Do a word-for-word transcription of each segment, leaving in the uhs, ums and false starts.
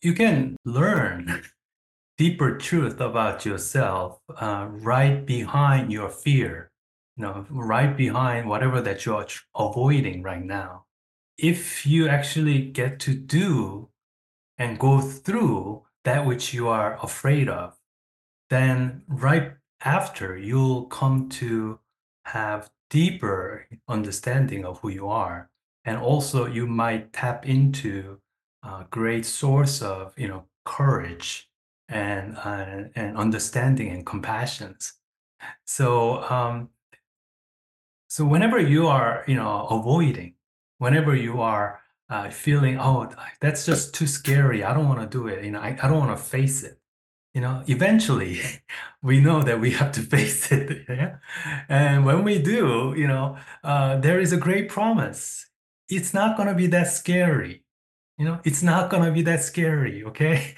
you can learn deeper truth about yourself uh, right behind your fear, you know, right behind whatever that you're tr- avoiding right now. If you actually get to do and go through that which you are afraid of, then right after you'll come to have deeper understanding of who you are. And also you might tap into a great source of, you know, courage and uh, and understanding and compassion. So um, so whenever you are, you know, avoiding, whenever you are uh, feeling, oh, that's just too scary, I don't want to do it, you know, I, I don't want to face it, you know, eventually we know that we have to face it. Yeah? And when we do, you know, uh, there is a great promise. It's not going to be that scary. You know, it's not going to be that scary. Okay.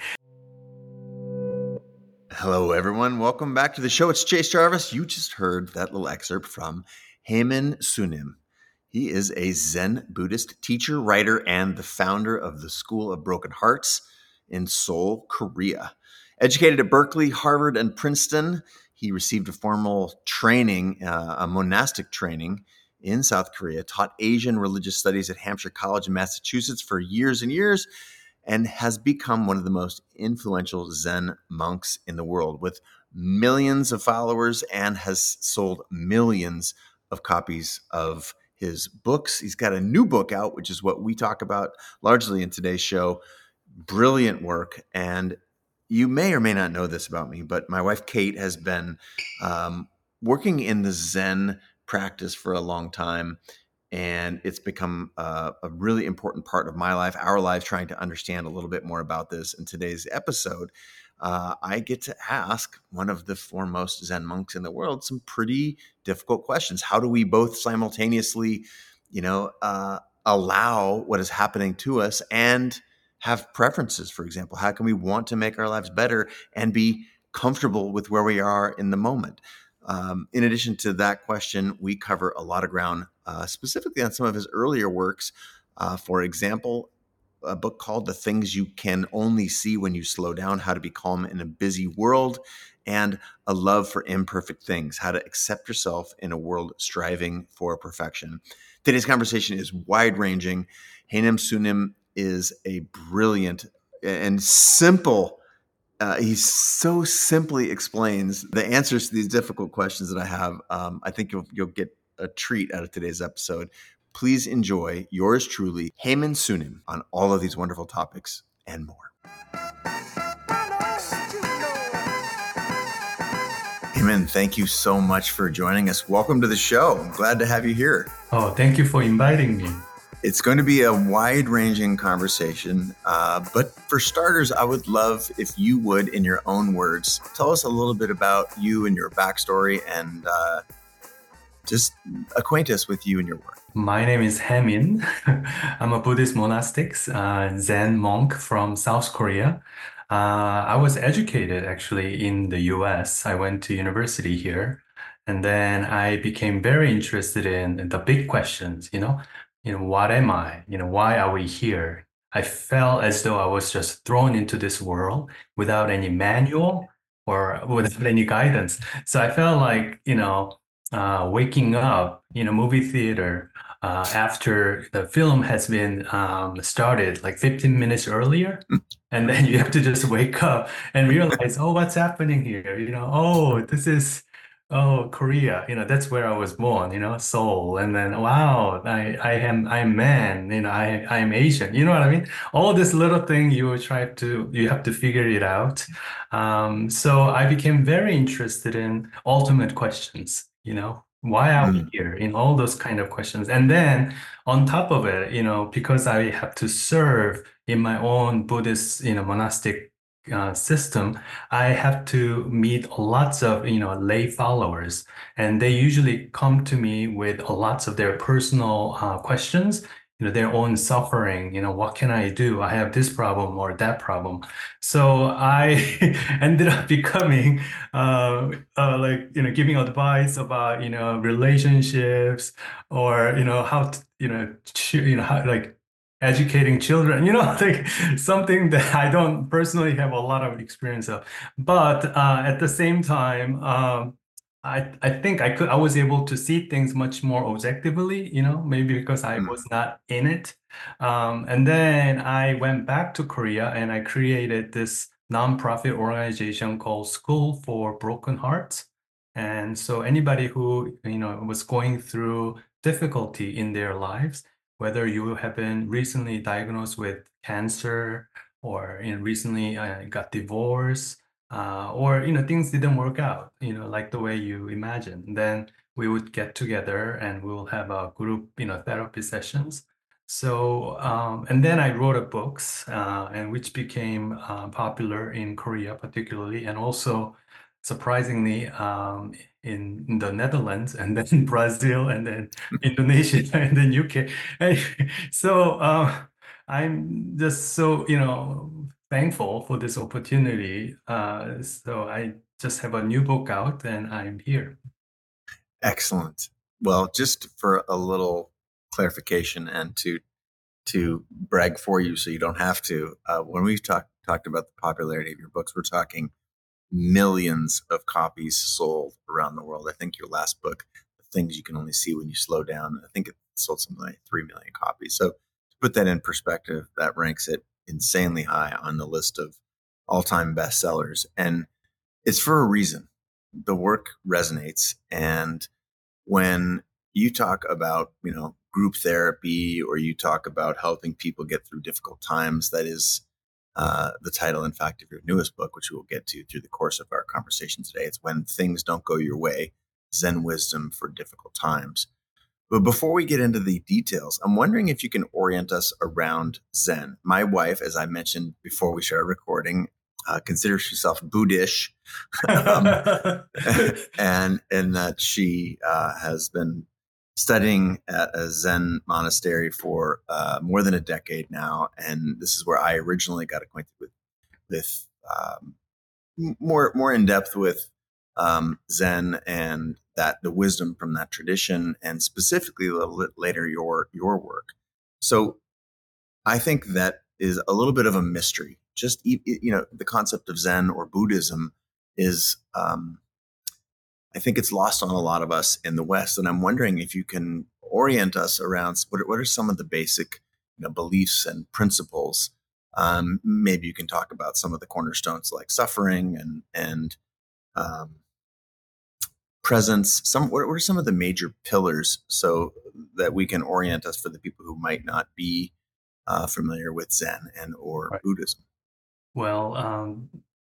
Hello, everyone. Welcome back to the show. It's Chase Jarvis. You just heard that little excerpt from Haemin Sunim. He is a Zen Buddhist teacher, writer, and the founder of the School of Broken Hearts in Seoul, Korea. Educated at Berkeley, Harvard, and Princeton, he received a formal training, uh, a monastic training in South Korea, taught Asian religious studies at Hampshire College in Massachusetts for years and years, and has become one of the most influential Zen monks in the world with millions of followers and has sold millions of copies of his books. He's got a new book out, which is what we talk about largely in today's show. Brilliant work. And you may or may not know this about me, but my wife, Kate, has been um, working in the Zen practice for a long time, and it's become uh, a really important part of my life, our lives, trying to understand a little bit more about this. In today's episode, uh, I get to ask one of the foremost Zen monks in the world some pretty difficult questions. How do we both simultaneously, you know, uh, allow what is happening to us and have preferences? For example, how can we want to make our lives better and be comfortable with where we are in the moment? Um, in addition to that question, we cover a lot of ground, uh, specifically on some of his earlier works. Uh, for example, a book called The Things You Can Only See When You Slow Down, How to Be Calm in a Busy World, and A Love for Imperfect Things, How to Accept Yourself in a World Striving for Perfection. Today's conversation is wide-ranging. Haenim Sunim is a brilliant and simple uh, he so simply explains the answers to these difficult questions that I have. Um, I think you'll you'll get a treat out of today's episode. Please enjoy yours truly, Haemin Sunim, on all of these wonderful topics and more. Haemin, thank you so much for joining us. Welcome to the show. I'm glad to have you here. Oh, thank you for inviting me. It's going to be a wide-ranging conversation, uh, but for starters, I would love if you would, in your own words, tell us a little bit about you and your backstory, and uh, just acquaint us with you and your work. My name is Haemin. I'm a Buddhist monastic, uh, Zen monk from South Korea. Uh, I was educated actually in the U S. I went to university here, and then I became very interested in the big questions, you know, you know, what am I? You know, why are we here? I felt as though I was just thrown into this world without any manual or without any guidance. So I felt like, you know, uh, waking up in a movie theater uh, after the film has been um, started like fifteen minutes earlier. And then you have to just wake up and realize, oh, what's happening here? You know, oh, this is, oh, Korea. You know, that's where I was born, you know, Seoul. And then, wow, I, I am, I'm man, you know, I, I am Asian. You know what I mean? All this little thing you try to, you have to figure it out. Um, so I became very interested in ultimate questions, you know, why are we Mm. here in all those kind of questions. And then on top of it, you know, because I have to serve in my own Buddhist, you know, monastic uh, system, I have to meet lots of, you know, lay followers, and they usually come to me with lots of their personal uh, questions, you know, their own suffering, you know, what can I do? I have this problem or that problem. So I ended up becoming uh, uh, like, you know, giving advice about, you know, relationships or, you know, how to, you know, ch- you know, how like educating children, you know, like something that I don't personally have a lot of experience of. But uh, at the same time, um, I I think I could I was able to see things much more objectively, you know, maybe because I Mm. was not in it. Um, and then I went back to Korea and I created this nonprofit organization called School for Broken Hearts. And so anybody who, you know, was going through difficulty in their lives, whether you have been recently diagnosed with cancer or you know, recently uh, got divorced, uh, or you know things didn't work out, you know, like the way you imagined, then we would get together and we will have a group, you know, therapy sessions. So, um, and then I wrote a books, uh, and which became uh, popular in Korea particularly, and also surprisingly um, in, in the Netherlands, and then Brazil, and then Indonesia, and then U K. And so uh, I'm just so, you know, thankful for this opportunity. Uh, so I just have a new book out and I'm here. Excellent. Well, just for a little clarification and to to brag for you so you don't have to, uh, when we've talked talked about the popularity of your books, we're talking millions of copies sold around the world. I think your last book, The Things You Can Only See When You Slow Down, I think it sold something like three million copies. So to put that in perspective, that ranks it insanely high on the list of all-time bestsellers. And it's for a reason. The work resonates. And when you talk about, you know, group therapy, or you talk about helping people get through difficult times, that is uh, the title, in fact, of your newest book, which we will get to through the course of our conversation today. It's When Things Don't Go Your Way, Zen Wisdom for Difficult Times. But before we get into the details, I'm wondering if you can orient us around Zen. My wife, as I mentioned before we started recording, uh, considers herself Buddhist, um, and and that she uh, has been studying at a Zen monastery for uh, more than a decade now, and this is where I originally got acquainted with with um, more more in depth with um, Zen and that the wisdom from that tradition, and specifically a little bit later your your work. So I think that is a little bit of a mystery. Just you know, the concept of Zen or Buddhism is, um, I think it's lost on a lot of us in the West, and I'm wondering if you can orient us around what are, what are some of the basic, you know, beliefs and principles. Um, maybe you can talk about some of the cornerstones like suffering and and um, presence. Some what are some of the major pillars so that we can orient us for the people who might not be uh, familiar with Zen and or Right. Buddhism. Well, um,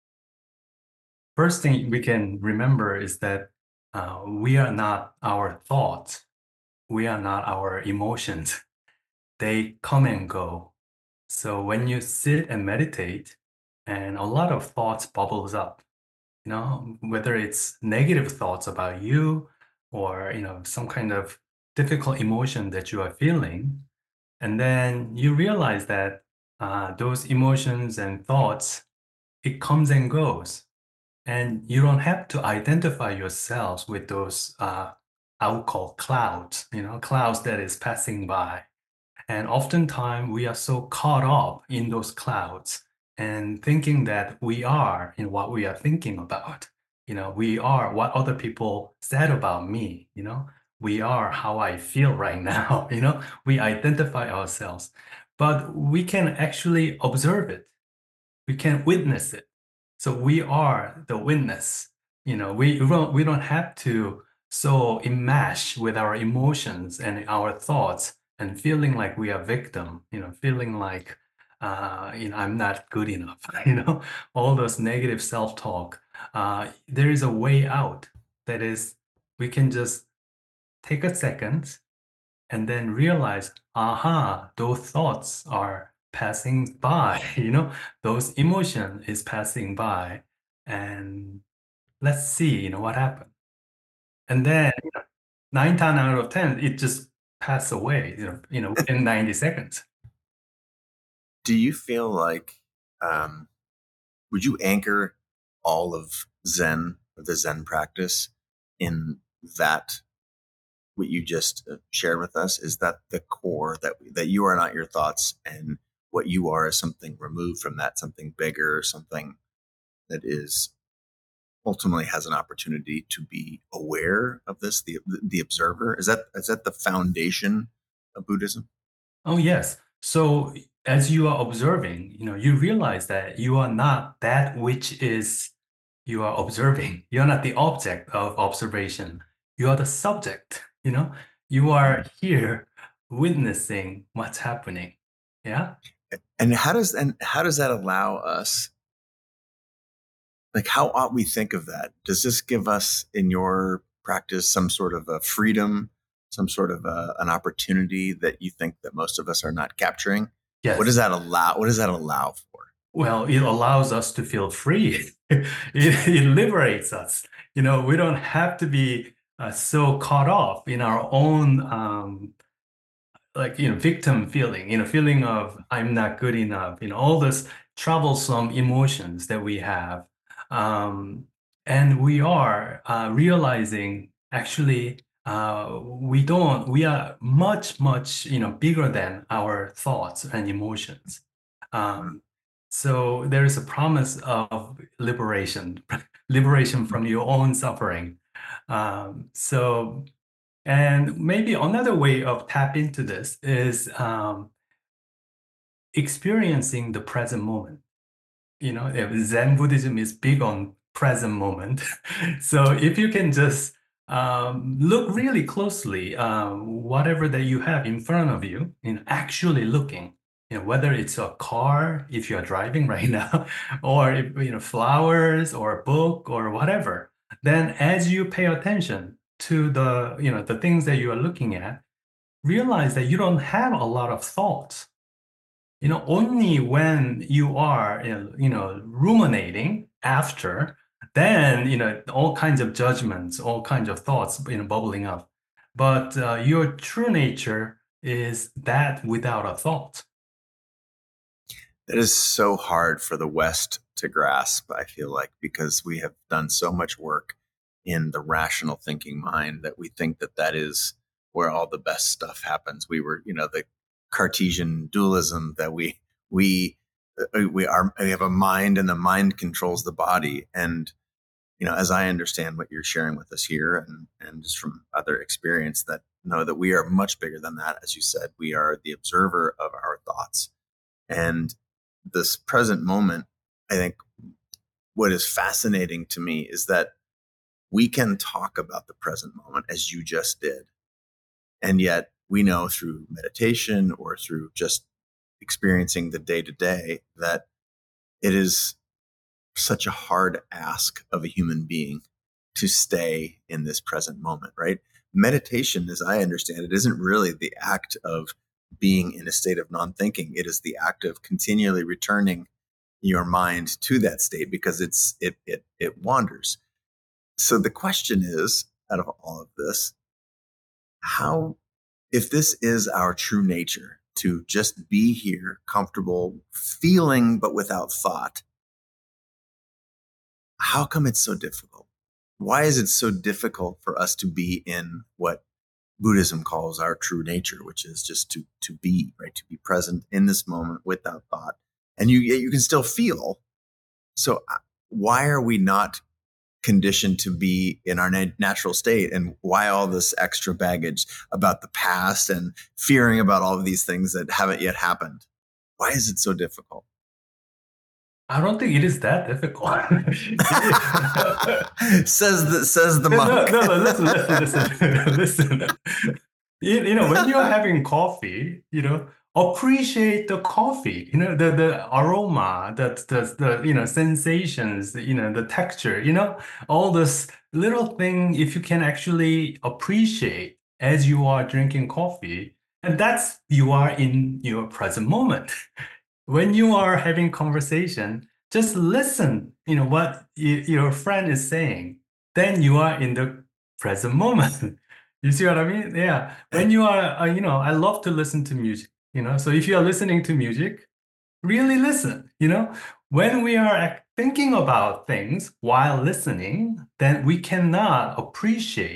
first thing we can remember is that uh, we are not our thoughts. We are not our emotions. They come and go. So when you sit and meditate, and a lot of thoughts bubbles up, you know, whether it's negative thoughts about you or, you know, some kind of difficult emotion that you are feeling. And then you realize that uh, those emotions and thoughts, it comes and goes. And you don't have to identify yourselves with those, uh, I would call clouds, you know, clouds that is passing by. And oftentimes we are so caught up in those clouds and thinking that we are in what we are thinking about. You know, we are what other people said about me, you know, we are how I feel right now, you know, we identify ourselves, but we can actually observe it. We can witness it. So we are the witness. You know, we don't we don't have to so enmesh with our emotions and our thoughts and feeling like we are victim, you know, feeling like uh, you know, I'm not good enough, you know, all those negative self-talk. Uh, there is a way out. That is, we can just take a second and then realize, aha, those thoughts are passing by, you know, those emotion is passing by, and let's see, you know, what happened. And then you know, nine times out of ten, it just pass away, you know, you know, in ninety seconds. Do you feel like um, would you anchor all of Zen or the Zen practice in that what you just uh, shared with us? Is that the core, that that you are not your thoughts, and what you are is something removed from that, something bigger, something that is ultimately has an opportunity to be aware of this, the the observer? Is that is that the foundation of Buddhism? Oh, yes. So as you are observing, you know, you realize that you are not that which is you are observing. You're not the object of observation. You are the subject, you know. You are here witnessing what's happening. Yeah. And how does and how does that allow us, like, how ought we think of that? Does this give us, in your practice, some sort of a freedom, some sort of a, an opportunity that you think that most of us are not capturing? What does Yes. that allow? What does that allow for? Well, it allows us to feel free. it, it liberates us. You know, we don't have to be uh, so caught off in our own um, like you know victim feeling, you know feeling of I'm not good enough, you know all this troublesome emotions that we have, um, and we are uh, realizing actually uh, we don't we are much much you know bigger than our thoughts and emotions. Mm. um, so there is a promise of liberation liberation from your own suffering. um, so and maybe another way of tap into this is um, experiencing the present moment. You know, if Zen Buddhism is big on present moment. So if you can just um, look really closely, um, whatever that you have in front of you, in actually looking, you know, whether it's a car, if you're driving right now, or if, you know, flowers or a book or whatever, then as you pay attention to the, you know, the things that you are looking at, realize that you don't have a lot of thoughts. You know, only when you are, you know, you know, ruminating after, then, you know, all kinds of judgments, all kinds of thoughts, you know, bubbling up. But uh, your true nature is that without a thought. That is so hard for the West to grasp, I feel like, because we have done so much work in the rational thinking mind that we think that that is where all the best stuff happens. We were, you know, the Cartesian dualism that we we uh, we are we have a mind, and the mind controls the body. And you know, as I understand what you're sharing with us here, and and just from other experience, that know that we are much bigger than that. As you said, we are the observer of our thoughts. And this present moment, I think what is fascinating to me is that we can talk about the present moment as you just did. And yet we know through meditation or through just experiencing the day to day that it is such a hard ask of a human being to stay in this present moment, right? Meditation, as I understand it, isn't really the act of being in a state of non-thinking. It is the act of continually returning your mind to that state, because it's it it it wanders. So the question is, out of all of this, how, if this is our true nature, to just be here, comfortable, feeling, but without thought, how come it's so difficult? Why is it so difficult for us to be in what Buddhism calls our true nature, which is just to to be, right? To be present in this moment without thought. And you you can still feel. So uh, why are we not conditioned to be in our na- natural state? And why all this extra baggage about the past and fearing about all of these things that haven't yet happened? Why is it so difficult? I don't think it is that difficult. says the says the No, monk. no, no, listen, listen, listen, listen. You, you know, when you're having coffee, you know, appreciate the coffee, you know, the the aroma, the the the you know sensations, you know, the texture, you know, all this little thing. If you can actually appreciate as you are drinking coffee, and that's you are in your present moment. When you are having conversation, just listen, you know, what y your friend is saying. Then you are in the present moment. You see what I mean? Yeah. When you are, uh, you know, I love to listen to music, you know. So if you are listening to music, really listen, you know. When we are ac- thinking about things while listening, then we cannot appreciate.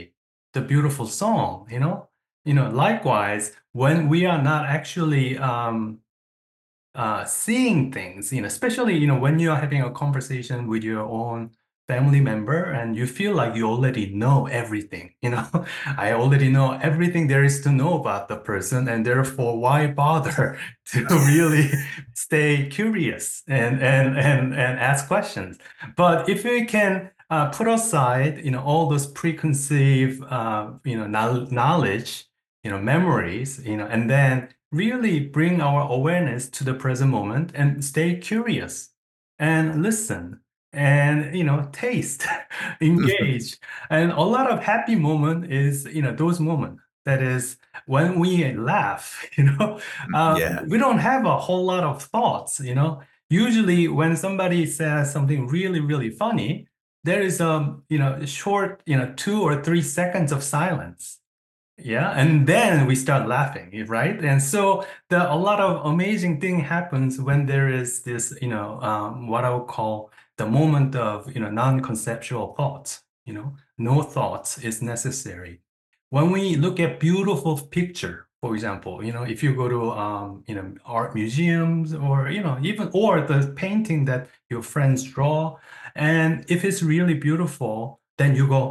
the beautiful song, you know? You know, likewise, when we are not actually um, uh, seeing things, you know, especially, you know, when you're having a conversation with your own family member and you feel like you already know everything, you know, I already know everything there is to know about the person, and therefore, why bother to really stay curious and and and and ask questions? But if we can uh, put aside, you know, all those preconceived, uh, you know, knowl- knowledge, you know, memories, you know, and then really bring our awareness to the present moment and stay curious and listen and you know taste engage, and a lot of happy moment is you know those moments that is when we laugh you know uh, Yeah. we don't have a whole lot of thoughts, you know usually when somebody says something really really funny, there is a you know short you know two or three seconds of silence. Yeah, and then we start laughing, right? And so the a lot of amazing thing happens when there is this, you know, um, what I would call the moment of, you know, non-conceptual thoughts. You know, no thoughts is necessary. When we look at beautiful picture, for example, you know, if you go to, um, you know, art museums or, you know, even or the painting that your friends draw, and if it's really beautiful, then you go,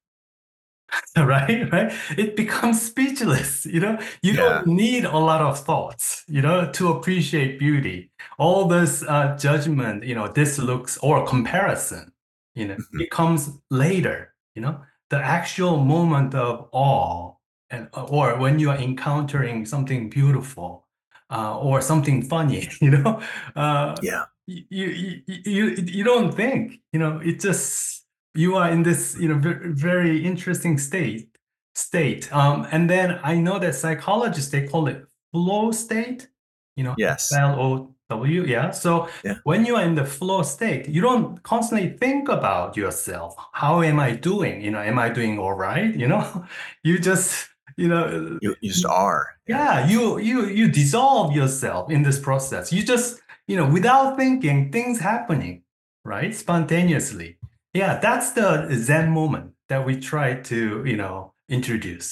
right right it becomes speechless, you know you Yeah. don't need a lot of thoughts, you know to appreciate beauty. All this uh, judgment, you know this looks or comparison, you know Mhm. it comes later. You know the actual moment of awe, and or when you are encountering something beautiful, uh, or something funny, you know uh, Yeah. you, you you you don't think, you know it just you are in this you know ve- very interesting state state um and then I know that psychologists, they call it flow state, you know Yes. L O W. Yeah, so Yeah. when you are in the flow state, you don't constantly think about yourself. How am I doing? You know am I doing all right? you know you just you know You, you just are. Yeah. yeah, you you you dissolve yourself in this process. You just, you know, without thinking, things happening, right? Spontaneously. Yeah, that's the Zen moment that we try to, you know, introduce.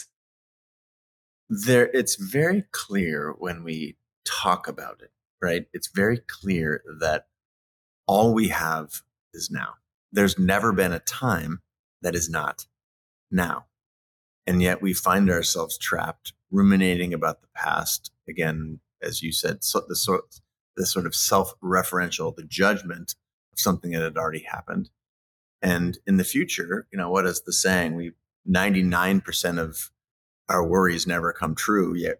There, it's very clear when we talk about it, right? It's very clear that all we have is now. There's never been a time that is not now. And yet we find ourselves trapped ruminating about the past. Again, as you said, so the sort, the sort of self-referential, the judgment of something that had already happened. And in the future, you know, what is the saying? We ninety-nine percent of our worries never come true, yet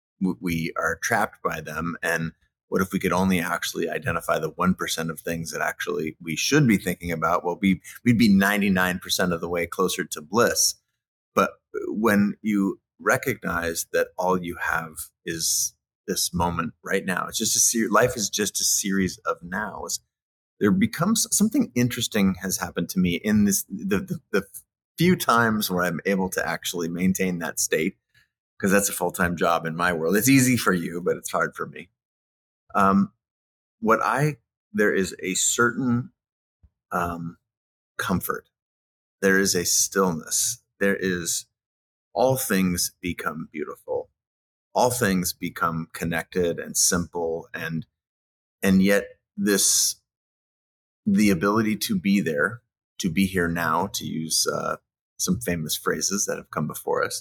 we are trapped by them. And what if we could only actually identify the one percent of things that actually we should be thinking about? Well, we, we'd be ninety-nine percent of the way closer to bliss. But when you recognize that all you have is this moment right now, it's just a series, life is just a series of nows. There becomes something interesting has happened to me in this, the, the, the few times where I'm able to actually maintain that state, because that's a full-time job in my world. It's easy for you, but it's hard for me. Um, what I, there is a certain um, comfort. There is a stillness. There is, all things become beautiful. All things become connected and simple. And, and yet this, the ability to be there, to be here now, to use uh, some famous phrases that have come before us,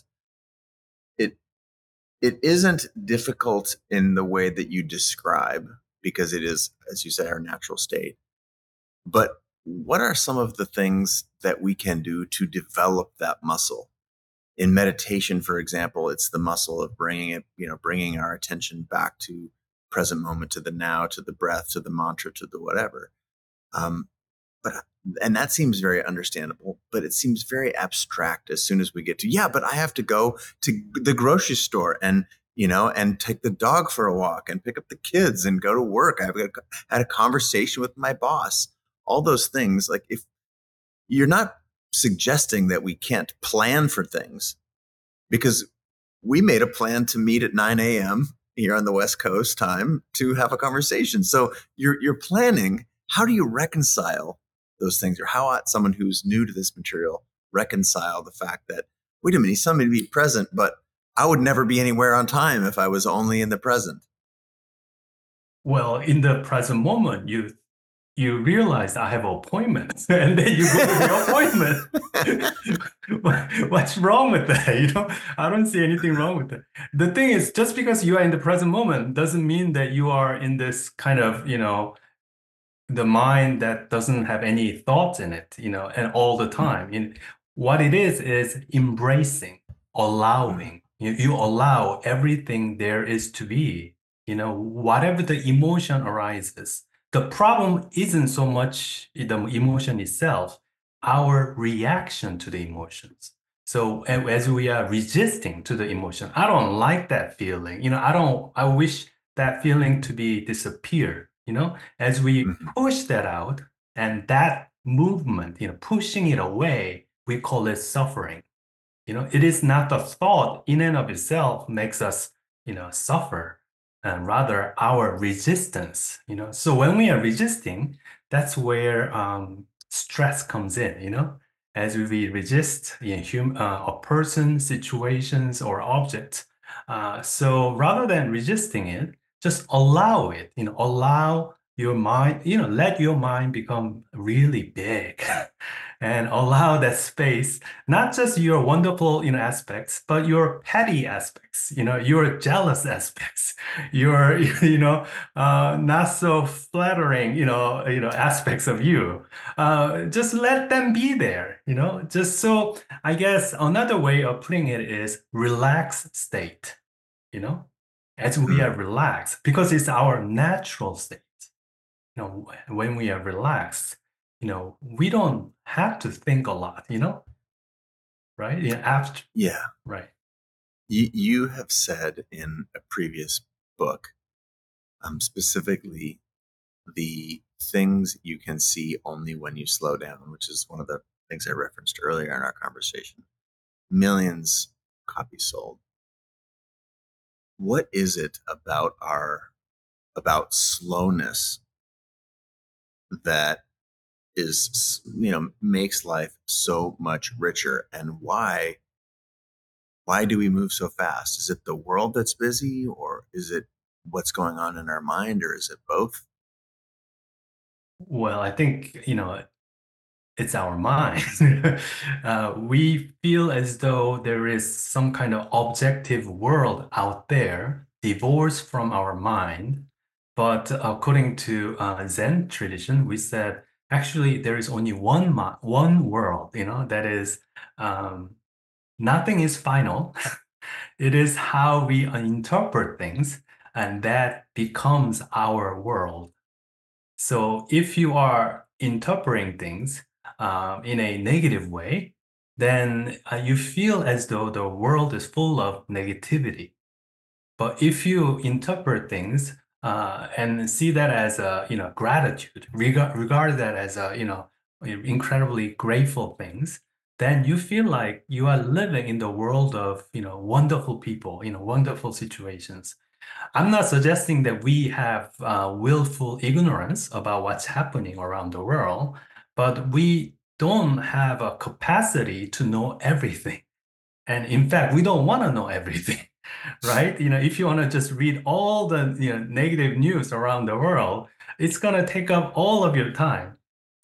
it it isn't difficult in the way that you describe, because it is, as you say, our natural state. But what are some of the things that we can do to develop that muscle? In meditation, for example, it's the muscle of bringing it, you know, bringing our attention back to present moment, to the now, to the breath, to the mantra, to the whatever. Um, but and that seems very understandable, but it seems very abstract as soon as we get to, yeah, but I have to go to the grocery store and, you know, and take the dog for a walk and pick up the kids and go to work. I've got, had a conversation with my boss. All those things, like, if you're not suggesting that we can't plan for things, because we made a plan to meet at nine a.m. here on the West Coast time to have a conversation. So you're you're planning. How do you reconcile those things, or how ought someone who's new to this material reconcile the fact that wait a minute, he's telling me to be present, but I would never be anywhere on time if I was only in the present. Well, in the present moment, you you realize I have an appointment, and then you go to the appointment. What's wrong with that? You know, I don't see anything wrong with that. The thing is, just because you are in the present moment doesn't mean that you are in this kind of, you know, the mind that doesn't have any thoughts in it, you know, and all the time. In what it is is embracing, allowing. You, you allow everything there is to be, you know, whatever the emotion arises. The problem isn't so much the emotion itself, our reaction to the emotions. So a- as we are resisting to the emotion, I don't like that feeling. You know, I don't, I wish that feeling to be disappear, you know, as we Mhm. push that out, and that movement, you know, pushing it away, we call it suffering. You know, it is not the thought in and of itself makes us, you know, suffer, and rather our resistance, you know. So when we are resisting, that's where um, stress comes in, you know, as we resist, you know, hum, uh, a person, situations, or objects. Uh, so rather than resisting it, just allow it, you know, allow your mind, you know, let your mind become really big and allow that space, not just your wonderful, you know, aspects, but your petty aspects, you know, your jealous aspects, your, you know, uh, not so flattering, you know, you know, aspects of you. Uh, just let them be there, you know, just so I guess another way of putting it is relaxed state, you know, as we are Mm. relaxed, because it's our natural state. You know, when we are relaxed, you know, we don't have to think a lot, you know, right? Yeah, after, Yeah. right. You, you have said in a previous book, um, specifically the things you can see only when you slow down, which is one of the things I referenced earlier in our conversation. Millions copies sold. What is it about our about slowness that is, you know, makes life so much richer, and why why do we move so fast? Is it the world that's busy, or is it what's going on in our mind, or is it both? Well, I think, you know, it's our mind. uh, we feel as though there is some kind of objective world out there, divorced from our mind. But according to uh, Zen tradition, we said actually there is only one mi- one world, you know, that is um, nothing is final. It is how we interpret things, and that becomes our world. So if you are interpreting things um, in a negative way, then uh, you feel as though the world is full of negativity. But if you interpret things uh, and see that as a, you know, gratitude, regard regard that as a, you know, incredibly grateful things, then you feel like you are living in the world of, you know, wonderful people, you know, wonderful situations. I'm not suggesting that we have uh, willful ignorance about what's happening around the world, but we don't have a capacity to know everything. And in fact, we don't want to know everything, right? You know, if you want to just read all the, you know, negative news around the world, it's going to take up all of your time.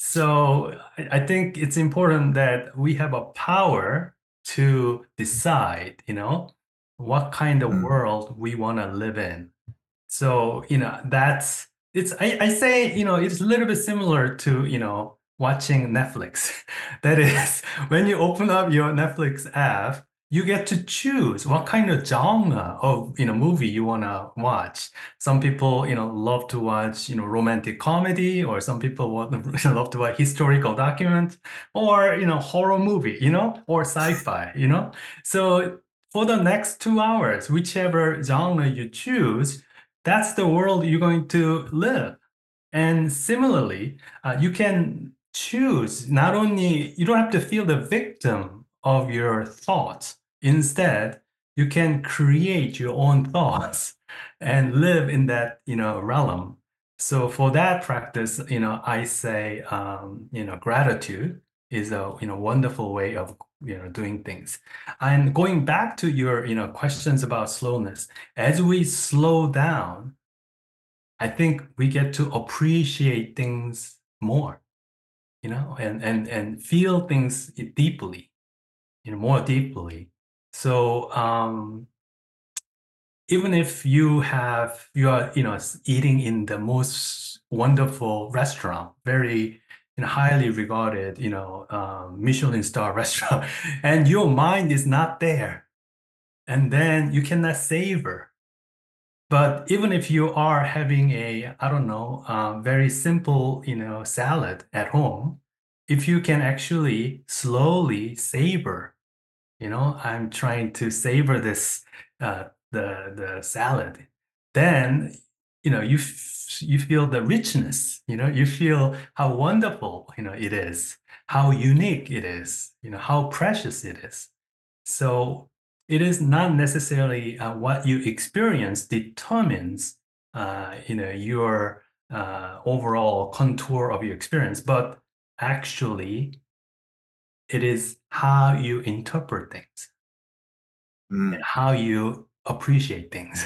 So I I think it's important that we have a power to decide, you know, what kind of Mm. world we want to live in. So, you know, that's it's I, I say, you know, it's a little bit similar to, you know, watching Netflix. That is, when you open up your Netflix app, you get to choose what kind of genre of, you know, movie you want to watch. Some people, you know, love to watch, you know, romantic comedy, or some people want love to watch historical document, or, you know, horror movie, you know, or sci-fi, you know. So for the next two hours, whichever genre you choose, that's the world you're going to live. And similarly, uh, you can choose not only, you don't have to feel the victim of your thoughts. Instead, you can create your own thoughts and live in that, you know, realm. So for that practice, you know, I say, um, you know, gratitude, is a you know wonderful way of you know doing things. And going back to your you know questions about slowness, as we slow down, I think we get to appreciate things more, you know, and and and feel things deeply, you know, more deeply. So um, even if you have you are you know s- eating in the most wonderful restaurant, very you know, highly regarded, you know, um, Michelin star restaurant, and your mind is not there, and then you cannot savor. But even if you are having a, I don't know, um, very simple, you know, salad at home, if you can actually slowly savor, you know, I'm trying to savor this, uh, the the salad, then, you know, you f you feel the richness, you know, you feel how wonderful, you know, it is, how unique it is, you know, how precious it is. So it is not necessarily uh, what you experience determines uh, you know your uh, overall contour of your experience, but actually it is how you interpret things and Mm. how you appreciate things.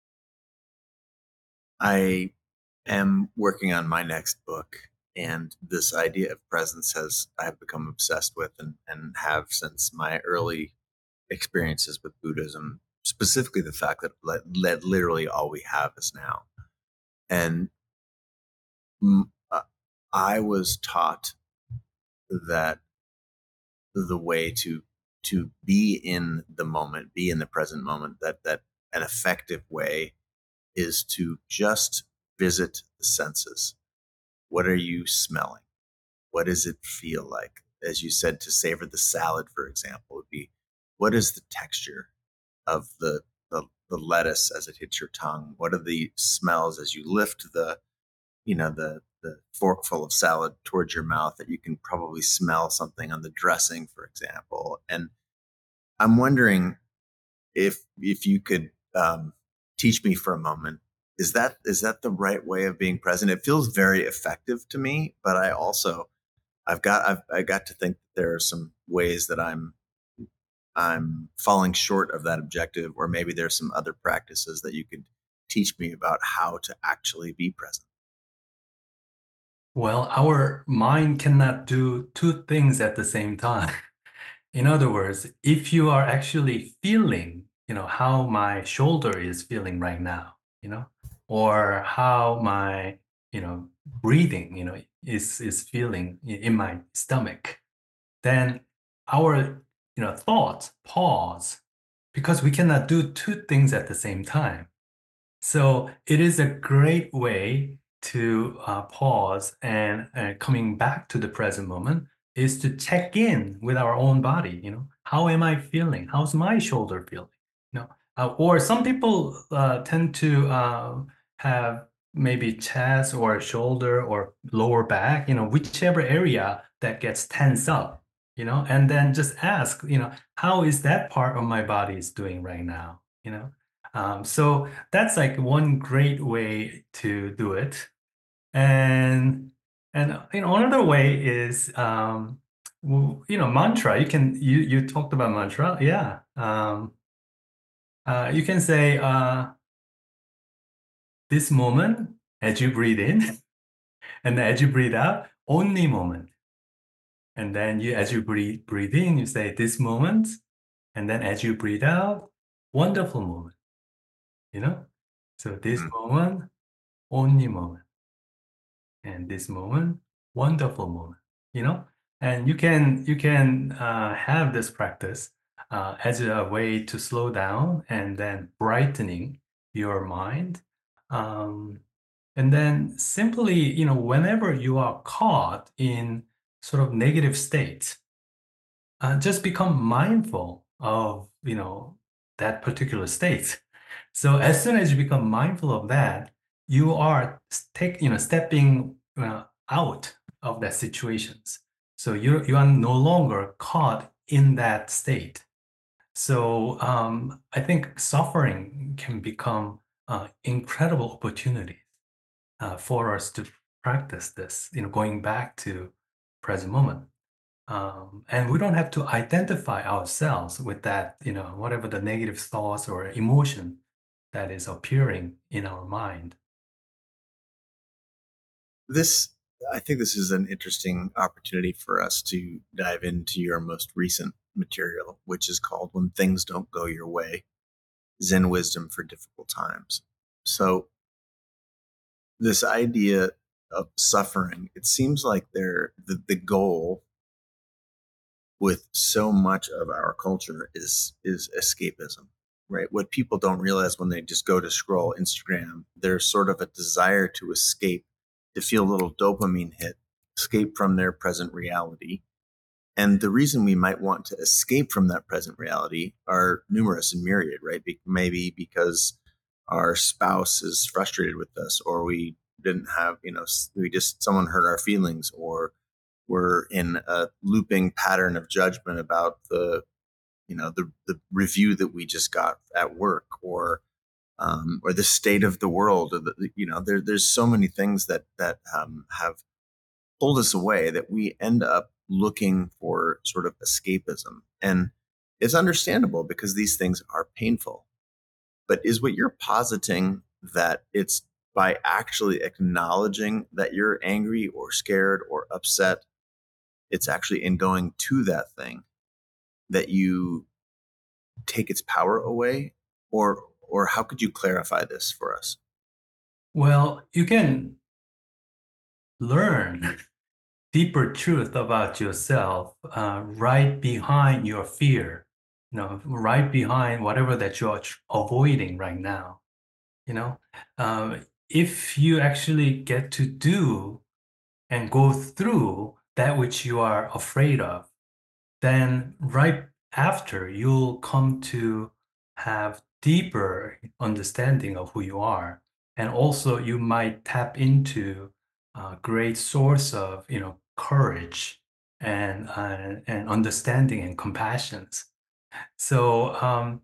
I am working on my next book, and this idea of presence has I've become obsessed with, and, and have since my early experiences with Buddhism, specifically the fact that, li- that literally all we have is now. And mm, uh, I was taught that the way to to be in the moment, be in the present moment, that that an effective way is to just visit the senses. What are you smelling? What does it feel like? As you said, to savor the salad, for example, would be what is the texture of the, the the lettuce as it hits your tongue? What are the smells as you lift the you know the the forkful of salad towards your mouth, that you can probably smell something on the dressing, for example? And I'm wondering if if you could um, teach me for a moment. Is that is that the right way of being present? It feels very effective to me, but I also I've got I've I got to think that there are some ways that I'm I'm falling short of that objective, or maybe there's some other practices that you could teach me about how to actually be present. Well, our mind cannot do two things at the same time. In other words, if you are actually feeling, you know, how my shoulder is feeling right now, you know, or how my, you know, breathing, you know, is is feeling i- in my stomach, then our, you know, thoughts pause because we cannot do two things at the same time. So it is a great way to uh, pause and uh, coming back to the present moment is to check in with our own body. You know, how am I feeling? How's my shoulder feeling? You know, uh, or some people uh, tend to uh, have maybe chest or shoulder or lower back. You know, whichever area that gets tense up. You know, and then just ask. You know, how is that part of my body is doing right now? You know. Um, so that's like one great way to do it. And and you know another way is um, w- you know mantra. You can you you talked about mantra, yeah. Um, uh, you can say uh, this moment as you breathe in, and then as you breathe out, only moment. And then you as you breathe breathe in, you say this moment, and then as you breathe out, wonderful moment. You know, so this Mm. moment, only moment. And this moment, wonderful moment, you know? And you can you can uh, have this practice uh, as a way to slow down and then brightening your mind. Um, and then simply, you know, whenever you are caught in sort of negative states, uh, just become mindful of, you know, that particular state. So as soon as you become mindful of that, you are take, you know, stepping uh, out of that situations. So you you are no longer caught in that state. So um, I think suffering can become uh, incredible opportunities uh, for us to practice this, you know, going back to present moment. Um, and we don't have to identify ourselves with that, you know, whatever the negative thoughts or emotion that is appearing in our mind. This, I think this is an interesting opportunity for us to dive into your most recent material, which is called When Things Don't Go Your Way, Zen Wisdom for Difficult Times. So this idea of suffering, it seems like they're the, the goal with so much of our culture is is escapism, right? What people don't realize when they just go to scroll Instagram, there's sort of a desire to escape, to feel a little dopamine hit, escape from their present reality. And the reason we might want to escape from that present reality are numerous and myriad, right? Be- maybe because our spouse is frustrated with us, or we didn't have, you know, we just, someone hurt our feelings, or we're in a looping pattern of judgment about the, you know, the, the review that we just got at work, or, um, or the state of the world, or the, you know, there, there's so many things that, that, um, have pulled us away that we end up looking for sort of escapism. And it's understandable because these things are painful. But is what you're positing that it's by actually acknowledging that you're angry or scared or upset, it's actually in going to that thing that you take its power away? Or or how could you clarify this for us? Well, you can learn deeper truth about yourself uh, right behind your fear, you know, right behind whatever that you're tr- avoiding right now. You know, um, if you actually get to do and go through that which you are afraid of, then right after you'll come to have deeper understanding of who you are. And also you might tap into a great source of, you know, courage and uh, and understanding and compassion. So um,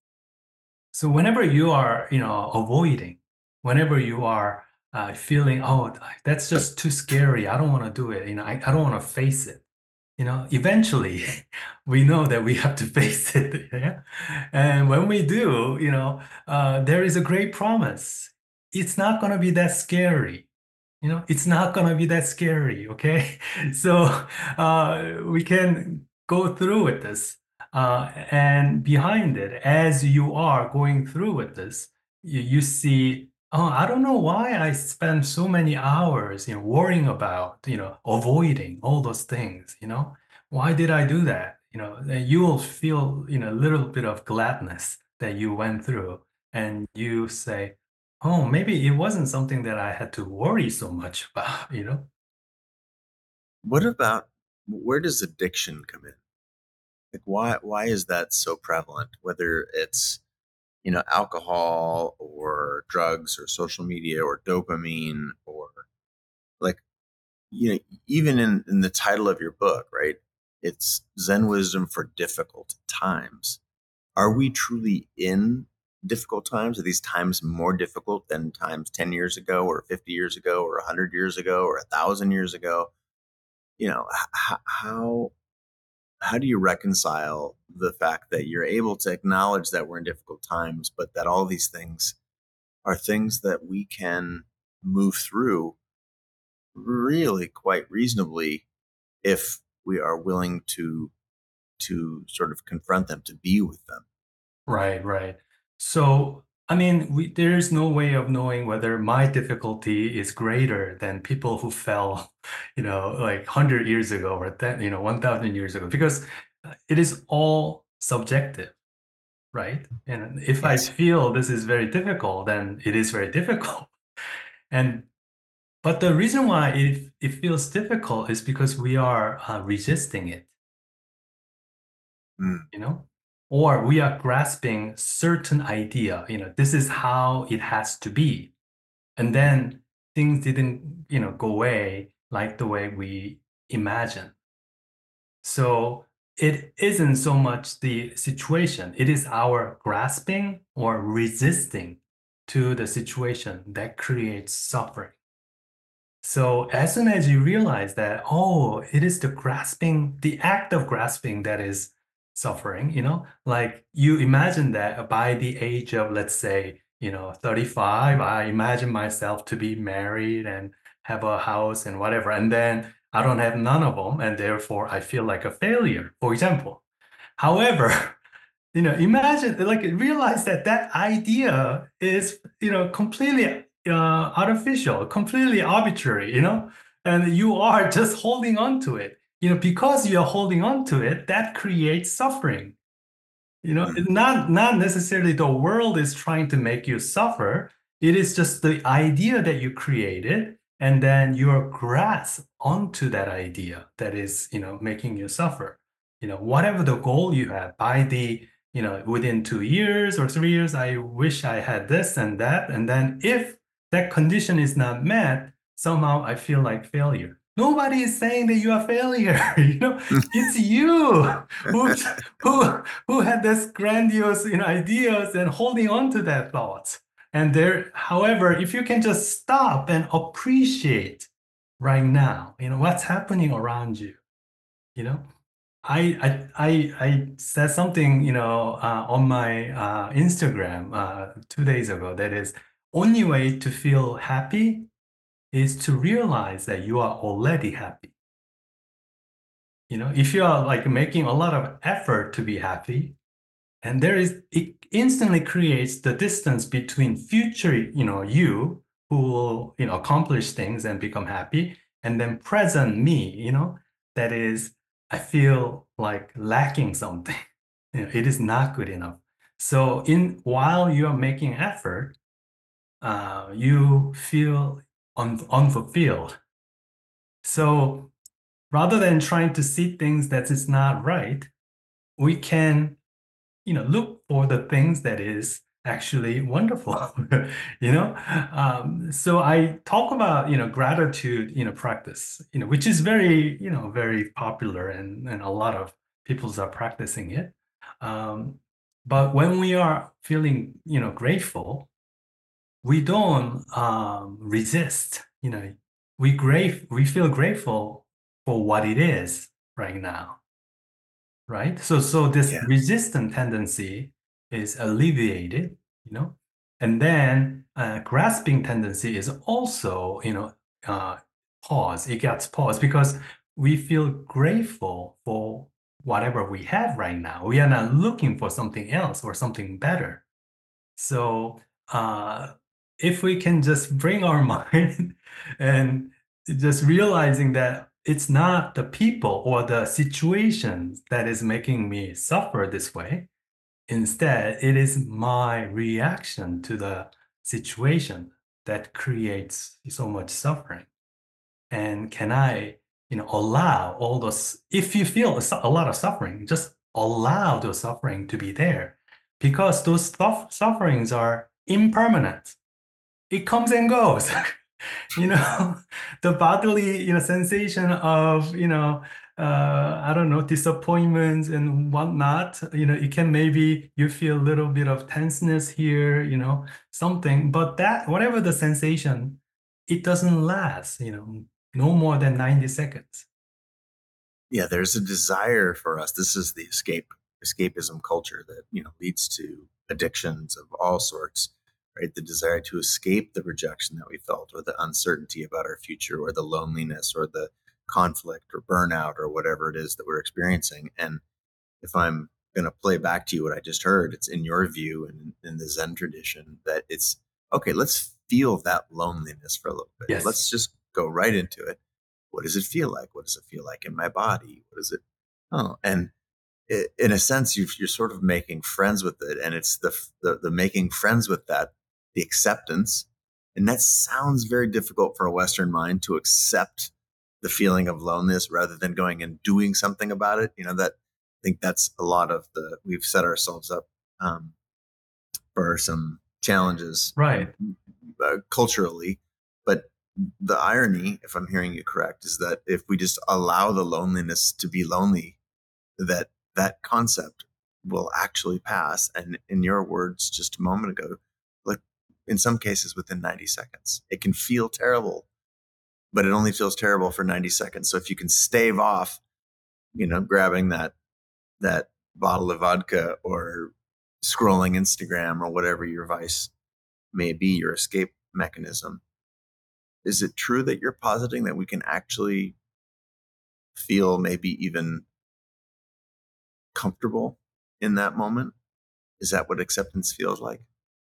so whenever you are, you know, avoiding, whenever you are uh, feeling, oh, that's just too scary, I don't want to do it, you know, I, I don't want to face it, you know, eventually we know that we have to face it. Yeah? And when we do, you know, uh, there is a great promise. It's not going to be that scary. You know, it's not going to be that scary. Okay. So uh, we can go through with this. Uh, and behind it, as you are going through with this, you, you see, oh, I don't know why I spend so many hours, you know, worrying about, you know, avoiding all those things, you know, why did I do that? You know, then you will feel, you know, a little bit of gladness that you went through, and you say, oh, maybe it wasn't something that I had to worry so much about, you know? What about, where does addiction come in? Like why why is that so prevalent? Whether it's, you know, alcohol or drugs or social media or dopamine, or like, you know, even in, in the title of your book, right? It's Zen wisdom for difficult times. Are we truly in difficult times? Are these times more difficult than times ten years ago or fifty years ago or one hundred years ago or a thousand years ago? You know, h- how how do you reconcile the fact that you're able to acknowledge that we're in difficult times, but that all these things are things that we can move through really quite reasonably if we are willing to to sort of confront them, to be with them? Right, right. So, I mean, we, there's no way of knowing whether my difficulty is greater than people who fell, you know, like one hundred years ago or that, you know, one thousand years ago, because uh, it is all subjective, right? And if I Yes. feel this is very difficult, then it is very difficult. And but the reason why it it feels difficult is because we are uh, resisting it, Mm. you know, or we are grasping certain idea, you know, this is how it has to be. And then things didn't, you know, go away like the way we imagine. So it isn't so much the situation, it is our grasping or resisting to the situation that creates suffering. So as soon as you realize that, oh, it is the grasping, the act of grasping that is suffering, you know, like you imagine that by the age of, let's say, you know, thirty-five, I imagine myself to be married and have a house and whatever. And then I don't have none of them. And therefore I feel like a failure, for example. However, you know, imagine, like, realize that that idea is, you know, completely uh, artificial, completely arbitrary, you know, and you are just holding on to it. You know, because you're holding on to it, that creates suffering. You know, Mm. not not necessarily the world is trying to make you suffer. It is just the idea that you created, and then your grasp onto that idea that is, you know, making you suffer. You know, whatever the goal you have by the, you know, within two years or three years, I wish I had this and that. And then if that condition is not met, somehow I feel like failure. Nobody is saying that you are failure. You know, it's you who who who had this grandiose, you know, ideas and holding on to that thought. And there, however, if you can just stop and appreciate right now, you know, what's happening around you, you know, I I I, I said something, you know, uh, on my uh, Instagram uh, two days ago. That is, only way to feel happy is to realize that you are already happy. You know, if you are like making a lot of effort to be happy, and there is, it instantly creates the distance between future, you know, you who will, you know, accomplish things and become happy, and then present me, you know, that is, I feel like lacking something. You know, it is not good enough. So in while you are making effort, uh, you feel un unfulfilled. So rather than trying to see things that is not right, we can, you know, look for the things that is actually wonderful. You know, um, so I talk about, you know, gratitude, you know, practice, you know, which is very, you know, very popular, and and a lot of people are practicing it. Um, but when we are feeling, you know, grateful, we don't um, resist. You know, we grate we feel grateful for what it is right now, right? So so this Yeah. resistant tendency is alleviated, you know, and then uh, grasping tendency is also, you know, uh, pause. It gets paused because we feel grateful for whatever we have right now. We are not looking for something else or something better. So uh, if we can just bring our mind and just realizing that it's not the people or the situations that is making me suffer this way. Instead, it is my reaction to the situation that creates so much suffering. And can I, you know, allow all those, if you feel a su- a lot of suffering, just allow the suffering to be there because those suff- sufferings are impermanent. It comes and goes. You know, the bodily, you know, sensation of, you know, uh, I don't know, disappointments and whatnot, you know, it can, maybe you feel a little bit of tenseness here, you know, something, but that, whatever the sensation, it doesn't last, you know, no more than ninety seconds. Yeah, there's a desire for us. This is the escape escapism culture that, you know, leads to addictions of all sorts, right? The desire to escape the rejection that we felt, or the uncertainty about our future, or the loneliness, or the conflict, or burnout, or whatever it is that we're experiencing. And if I'm going to play back to you what I just heard, it's in your view and in the Zen tradition that it's okay, let's feel that loneliness for a little bit. Yes. Let's just go right into it. What does it feel like? What does it feel like in my body? What is it? Oh, and it, in a sense, you you're sort of making friends with it. And it's the, the, the making friends with that, the acceptance. And that sounds very difficult for a Western mind to accept the feeling of loneliness rather than going and doing something about it. You know, that I think that's a lot of the, we've set ourselves up um, for some challenges Right. uh, culturally. But the irony, if I'm hearing you correct, is that if we just allow the loneliness to be lonely, that that concept will actually pass. And in your words just a moment ago, like in some cases within ninety seconds, it can feel terrible, but it only feels terrible for ninety seconds. So if you can stave off, you know, grabbing that that bottle of vodka or scrolling Instagram or whatever your vice may be, your escape mechanism, is it true that you're positing that we can actually feel maybe even comfortable in that moment? Is that what acceptance feels like?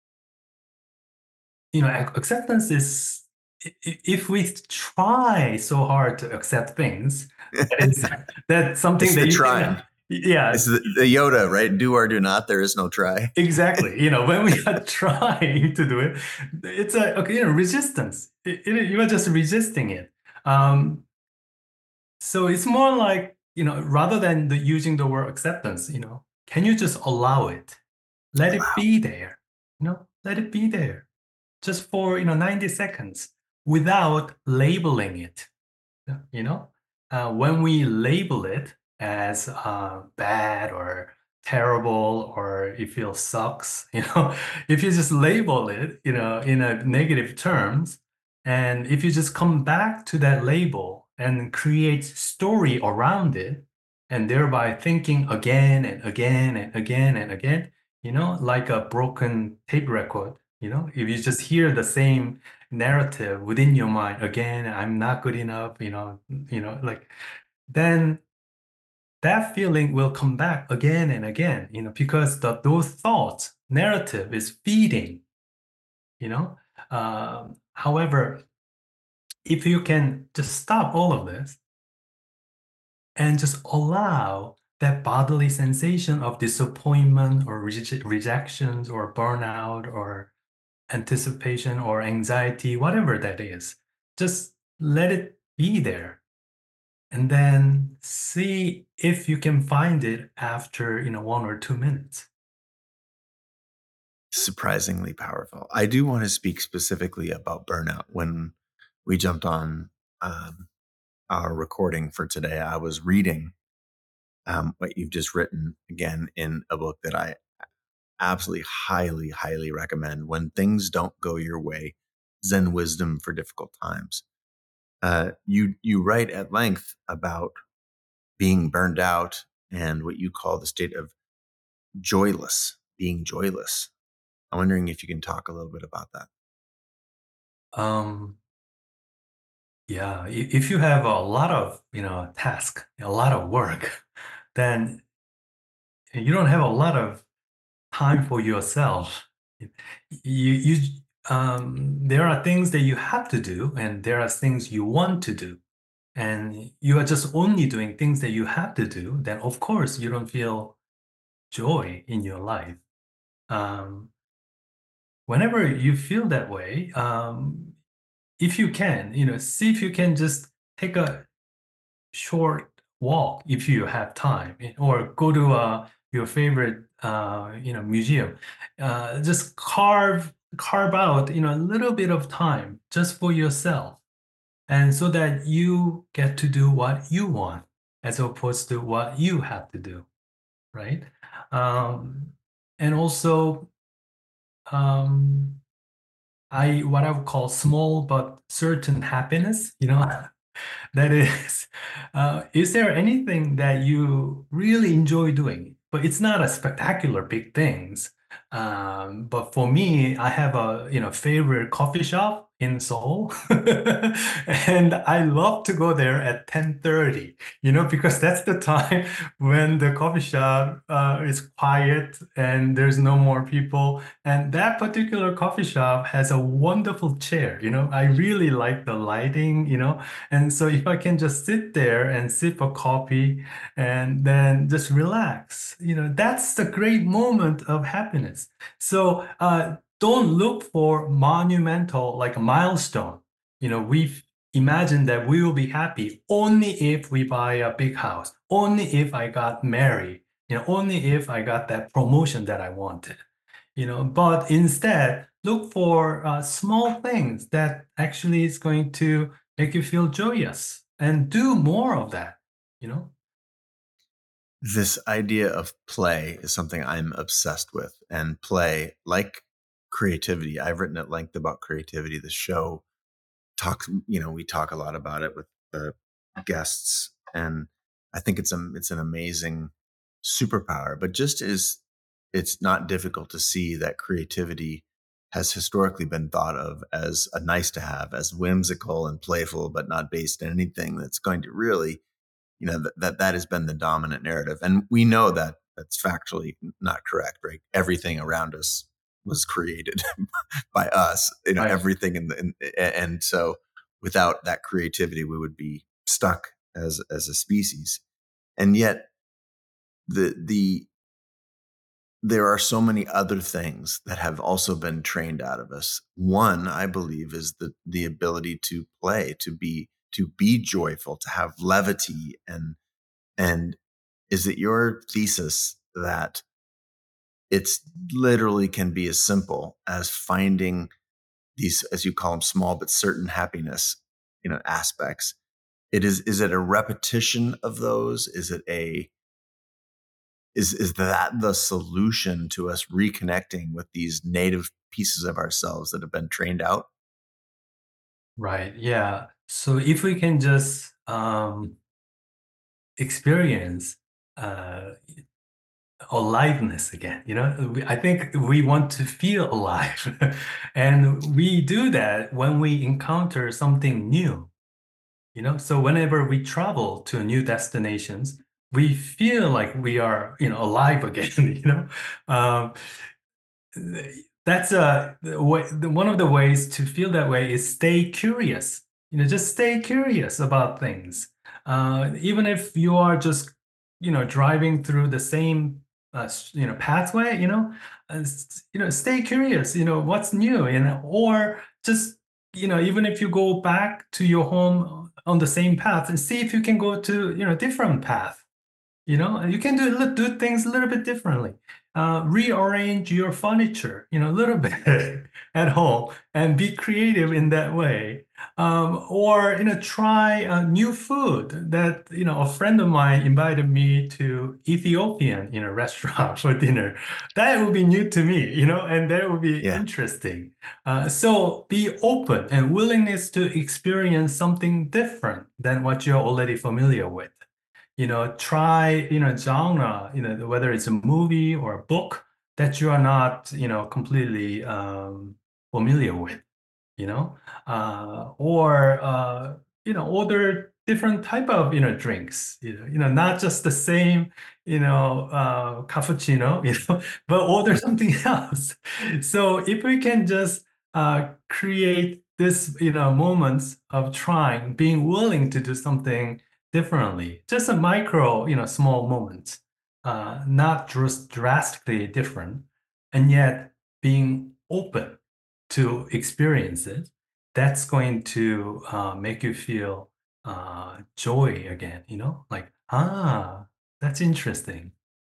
You know, ac- acceptance is i- i- if we try so hard to accept things, that is that's something It's that the you trying. can, yeah, It's the, the Yoda, right? Do or do not. There is no try. exactly. You know, when we are trying to do it, it's a okay, you know, resistance. It- it- you are just resisting it. Um, so it's more like, you know, rather than the, using the word acceptance, you know, can you just allow it? Let it Wow. be there. You know, let it be there just for, you know, ninety seconds without labeling it. You know, uh, when we label it as uh, bad or terrible or it feels sucks, you know, if you just label it, you know, in a negative terms, and if you just come back to that label and create story around it, and thereby thinking again and again and again and again, you know, like a broken tape record, you know, if you just hear the same narrative within your mind again, I'm not good enough, you know, you know, like then that feeling will come back again and again, you know, because the, those thoughts, narrative is feeding, you know. Um, however, if you can just stop all of this and just allow that bodily sensation of disappointment or reje- rejections or burnout or anticipation or anxiety, whatever that is, just let it be there and then see if you can find it after, you know, one or two minutes. Surprisingly powerful. I do want to speak specifically about burnout. When we jumped on um, our recording for today, I was reading um, what you've just written again in a book that I absolutely highly, highly recommend. When Things Don't Go Your Way, Zen Wisdom for Difficult Times. Uh, you you write at length about being burned out and what you call the state of joyless, being joyless. I'm wondering if you can talk a little bit about that. Um, yeah, i- if you have a lot of, you know, task, a lot of work, then you don't have a lot of time for yourself. You, you, um, there are things that you have to do, and there are things you want to do. And you are just only doing things that you have to do, then of course you don't feel joy in your life. Um, whenever you feel that way, um, if you can, you know, see if you can just take a short walk if you have time, eh, or go to uh, your favorite, uh, you know, museum. Uh, just carve carve out, you know, a little bit of time just for yourself, and so that you get to do what you want as opposed to what you have to do, right? Um, and also, um, I what I would call small but certain happiness, you know, that is, uh, is there anything that you really enjoy doing? But it's not a spectacular big things. Um, but for me, I have a, you know, favorite coffee shop in Seoul, and I love to go there at ten thirty, you know, because that's the time when the coffee shop uh, is quiet and there's no more people. And that particular coffee shop has a wonderful chair, you know. I really like the lighting, you know, and so if I can just sit there and sip a coffee and then just relax, you know, that's the great moment of happiness. So uh, don't look for monumental, like a milestone. You know, we've imagined that we will be happy only if we buy a big house, only if I got married, you know, only if I got that promotion that I wanted, you know, but instead look for uh, small things that actually is going to make you feel joyous and do more of that, you know. This idea of play is something I'm obsessed with. And play, like creativity, I've written at length about creativity. The show talk, you know, we talk a lot about it with the guests, and I think it's a, it's an amazing superpower. But just as it's not difficult to see that creativity has historically been thought of as a nice to have, as whimsical and playful, but not based in anything that's going to really, you know, that that, that has been the dominant narrative. And we know that that's factually not correct, right? Everything around us was created by us, you know, Right. everything in the, in, and so without that creativity, we would be stuck as, as a species. And yet the, the, there are so many other things that have also been trained out of us. One, I believe, is the the ability to play, to be to be joyful, to have levity, and and is it your thesis that it's literally can be as simple as finding these, as you call them, small but certain happiness, you know, aspects? It is is it a repetition of those? Is it a is is that the solution to us reconnecting with these native pieces of ourselves that have been trained out? Right. Yeah. So if we can just um, experience uh, aliveness again, you know, we, I think we want to feel alive. And we do that when we encounter something new, you know. So whenever we travel to new destinations, we feel like we are, you know, alive again, you know. Um, that's uh, the way, the, one of the ways to feel that way is stay curious. You know, just stay curious about things. Uh, even if you are just, you know, driving through the same, uh, s- you know, pathway, you know, uh, s- you know, stay curious. You know, what's new, you know, or just, you know, even if you go back to your home on the same path and see if you can go to, you know, different path. You know, you can do do things a little bit differently. Uh, rearrange your furniture, you know, a little bit at home and be creative in that way. Um, or, you know, try uh, new food that, you know, a friend of mine invited me to Ethiopian, you know, restaurant for dinner. That would be new to me, you know, and that would be Yeah. interesting. Uh, so be open and willingness to experience something different than what you're already familiar with. You know, try, you know, genre, you know, whether it's a movie or a book that you are not, you know, completely um, familiar with, you know, uh, or, uh, you know, order different type of, you know, drinks, you know, you know, not just the same, you know, uh, cappuccino, you know, but order something else. So if we can just uh, create this, you know, moments of trying, being willing to do something differently, just a micro, you know, small moments, uh, not just drastically different, and yet being open to experience it, that's going to uh, make you feel uh, joy again, you know, like, ah, that's interesting.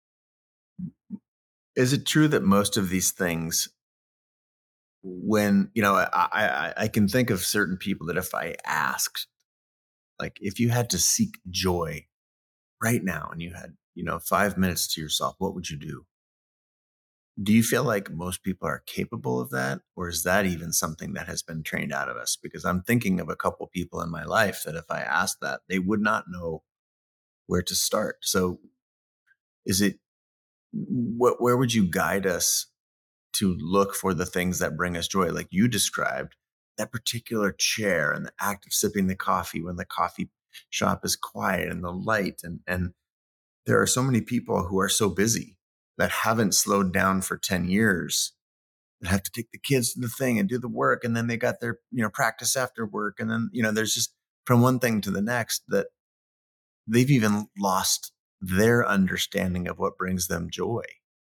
Is it true that most of these things, when, you know, I, I, I can think of certain people that if I asked, like, if you had to seek joy right now and you had, you know, five minutes to yourself, what would you do? Do you feel like most people are capable of that? Or is that even something that has been trained out of us? Because I'm thinking of a couple people in my life that if I asked that, they would not know where to start. So is it, what, where would you guide us to look for the things that bring us joy? Like you described, that particular chair and the act of sipping the coffee when the coffee shop is quiet and the light. And, and there are so many people who are so busy that haven't slowed down for ten years, that have to take the kids to the thing and do the work. And then they got their, you know, practice after work. And then, you know, there's just from one thing to the next that they've even lost their understanding of what brings them joy.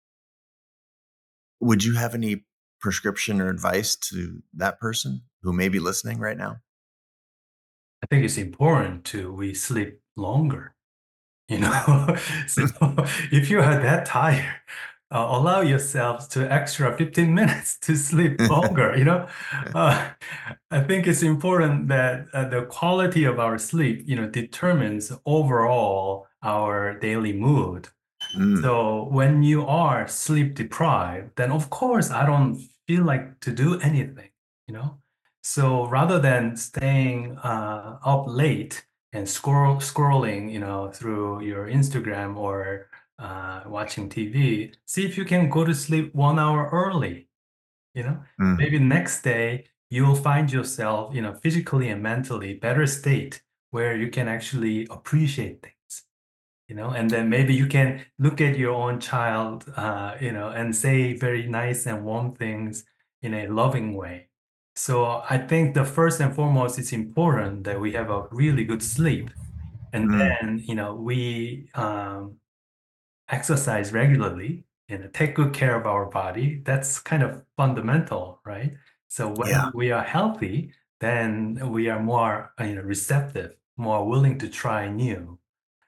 Would you have any prescription or advice to that person who may be listening right now? I think it's important to we sleep longer, you know. So if you are that tired, uh, allow yourself to extra fifteen minutes to sleep longer, you know. Uh, I think it's important that uh, the quality of our sleep, you know, determines overall our daily mood. Mm, So when you are sleep deprived, then of course I don't feel like to do anything, you know? So rather than staying uh, up late and scroll scrolling, you know, through your Instagram or uh, watching T V, see if you can go to sleep one hour early. You know, Mm, maybe next day you'll find yourself, you know, physically and mentally better state where you can actually appreciate things, you know, and then maybe you can look at your own child, uh, you know, and say very nice and warm things in a loving way. So I think the first and foremost, it's important that we have a really good sleep. And mm, then, you know, we um, exercise regularly and take good care of our body. That's kind of fundamental, right? So yeah. when we are healthy, then we are more, uh, you know, receptive, more willing to try new.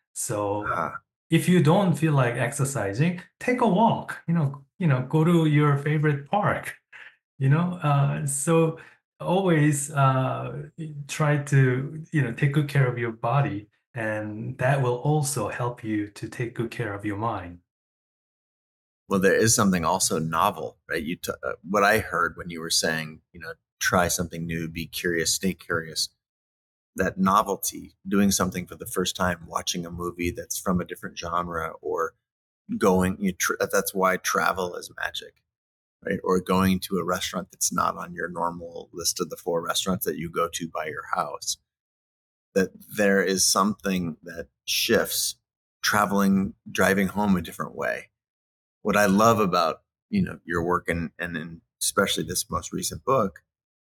So Uh, if you don't feel like exercising, take a walk, you know, you know, go to your favorite park, you know. Uh, so always uh, try to, you know, take good care of your body, and that will also help you to take good care of your mind. well, there is something also novel, right? You t- uh, what I heard when you were saying, you know, try something new, be curious, stay curious. That novelty, doing something for the first time, watching a movie that's from a different genre, or going. You tr- that's why travel is magic, right? Or going to a restaurant that's not on your normal list of the four restaurants that you go to by your house. That there is something that shifts, traveling, driving home a different way. What I love about, you know, your work, and and in especially this most recent book,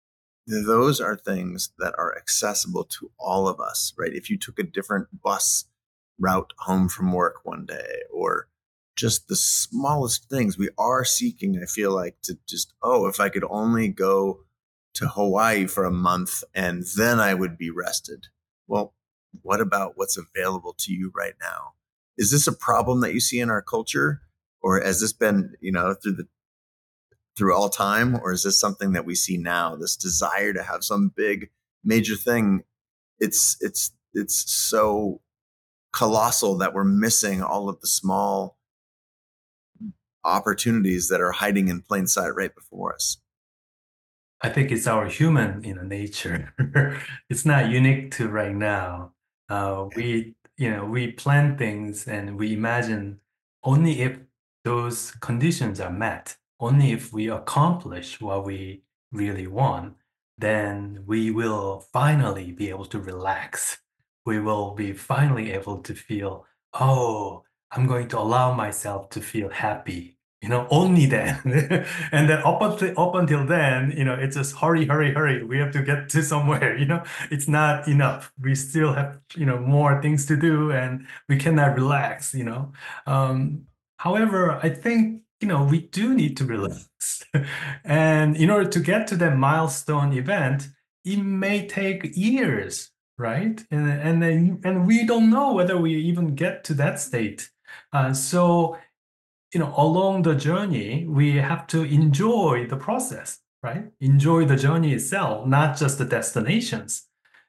those are things that are accessible to all of us, right? If you took a different bus route home from work one day, or just the smallest things, we are seeking, I feel like, to just, oh, if I could only go to Hawaii for a month and then I would be rested. Well, what about what's available to you right now? Is this a problem that you see in our culture? Or has this been, you know, through the through all time, or is this something that we see now? This desire to have some big major thing. It's it's it's so colossal that we're missing all of the small opportunities that are hiding in plain sight right before us. I think it's our human, you know, nature. It's not unique to right now. Uh, we, you know, we plan things and we imagine only if those conditions are met, only if we accomplish what we really want, then we will finally be able to relax. We will be finally able to feel, oh, I'm going to allow myself to feel happy, you know, only then. And then up until, up until then, you know, it's just hurry, hurry, hurry. We have to get to somewhere, you know, it's not enough. We still have, you know, more things to do and we cannot relax, you know. Um, however, I think, you know, we do need to relax. And in order to get to that milestone event, it may take years, right? And, and then, and we don't know whether we even get to that state. Uh, so you know, along the journey, we have to enjoy the process, right? Enjoy the journey itself, not just the destinations.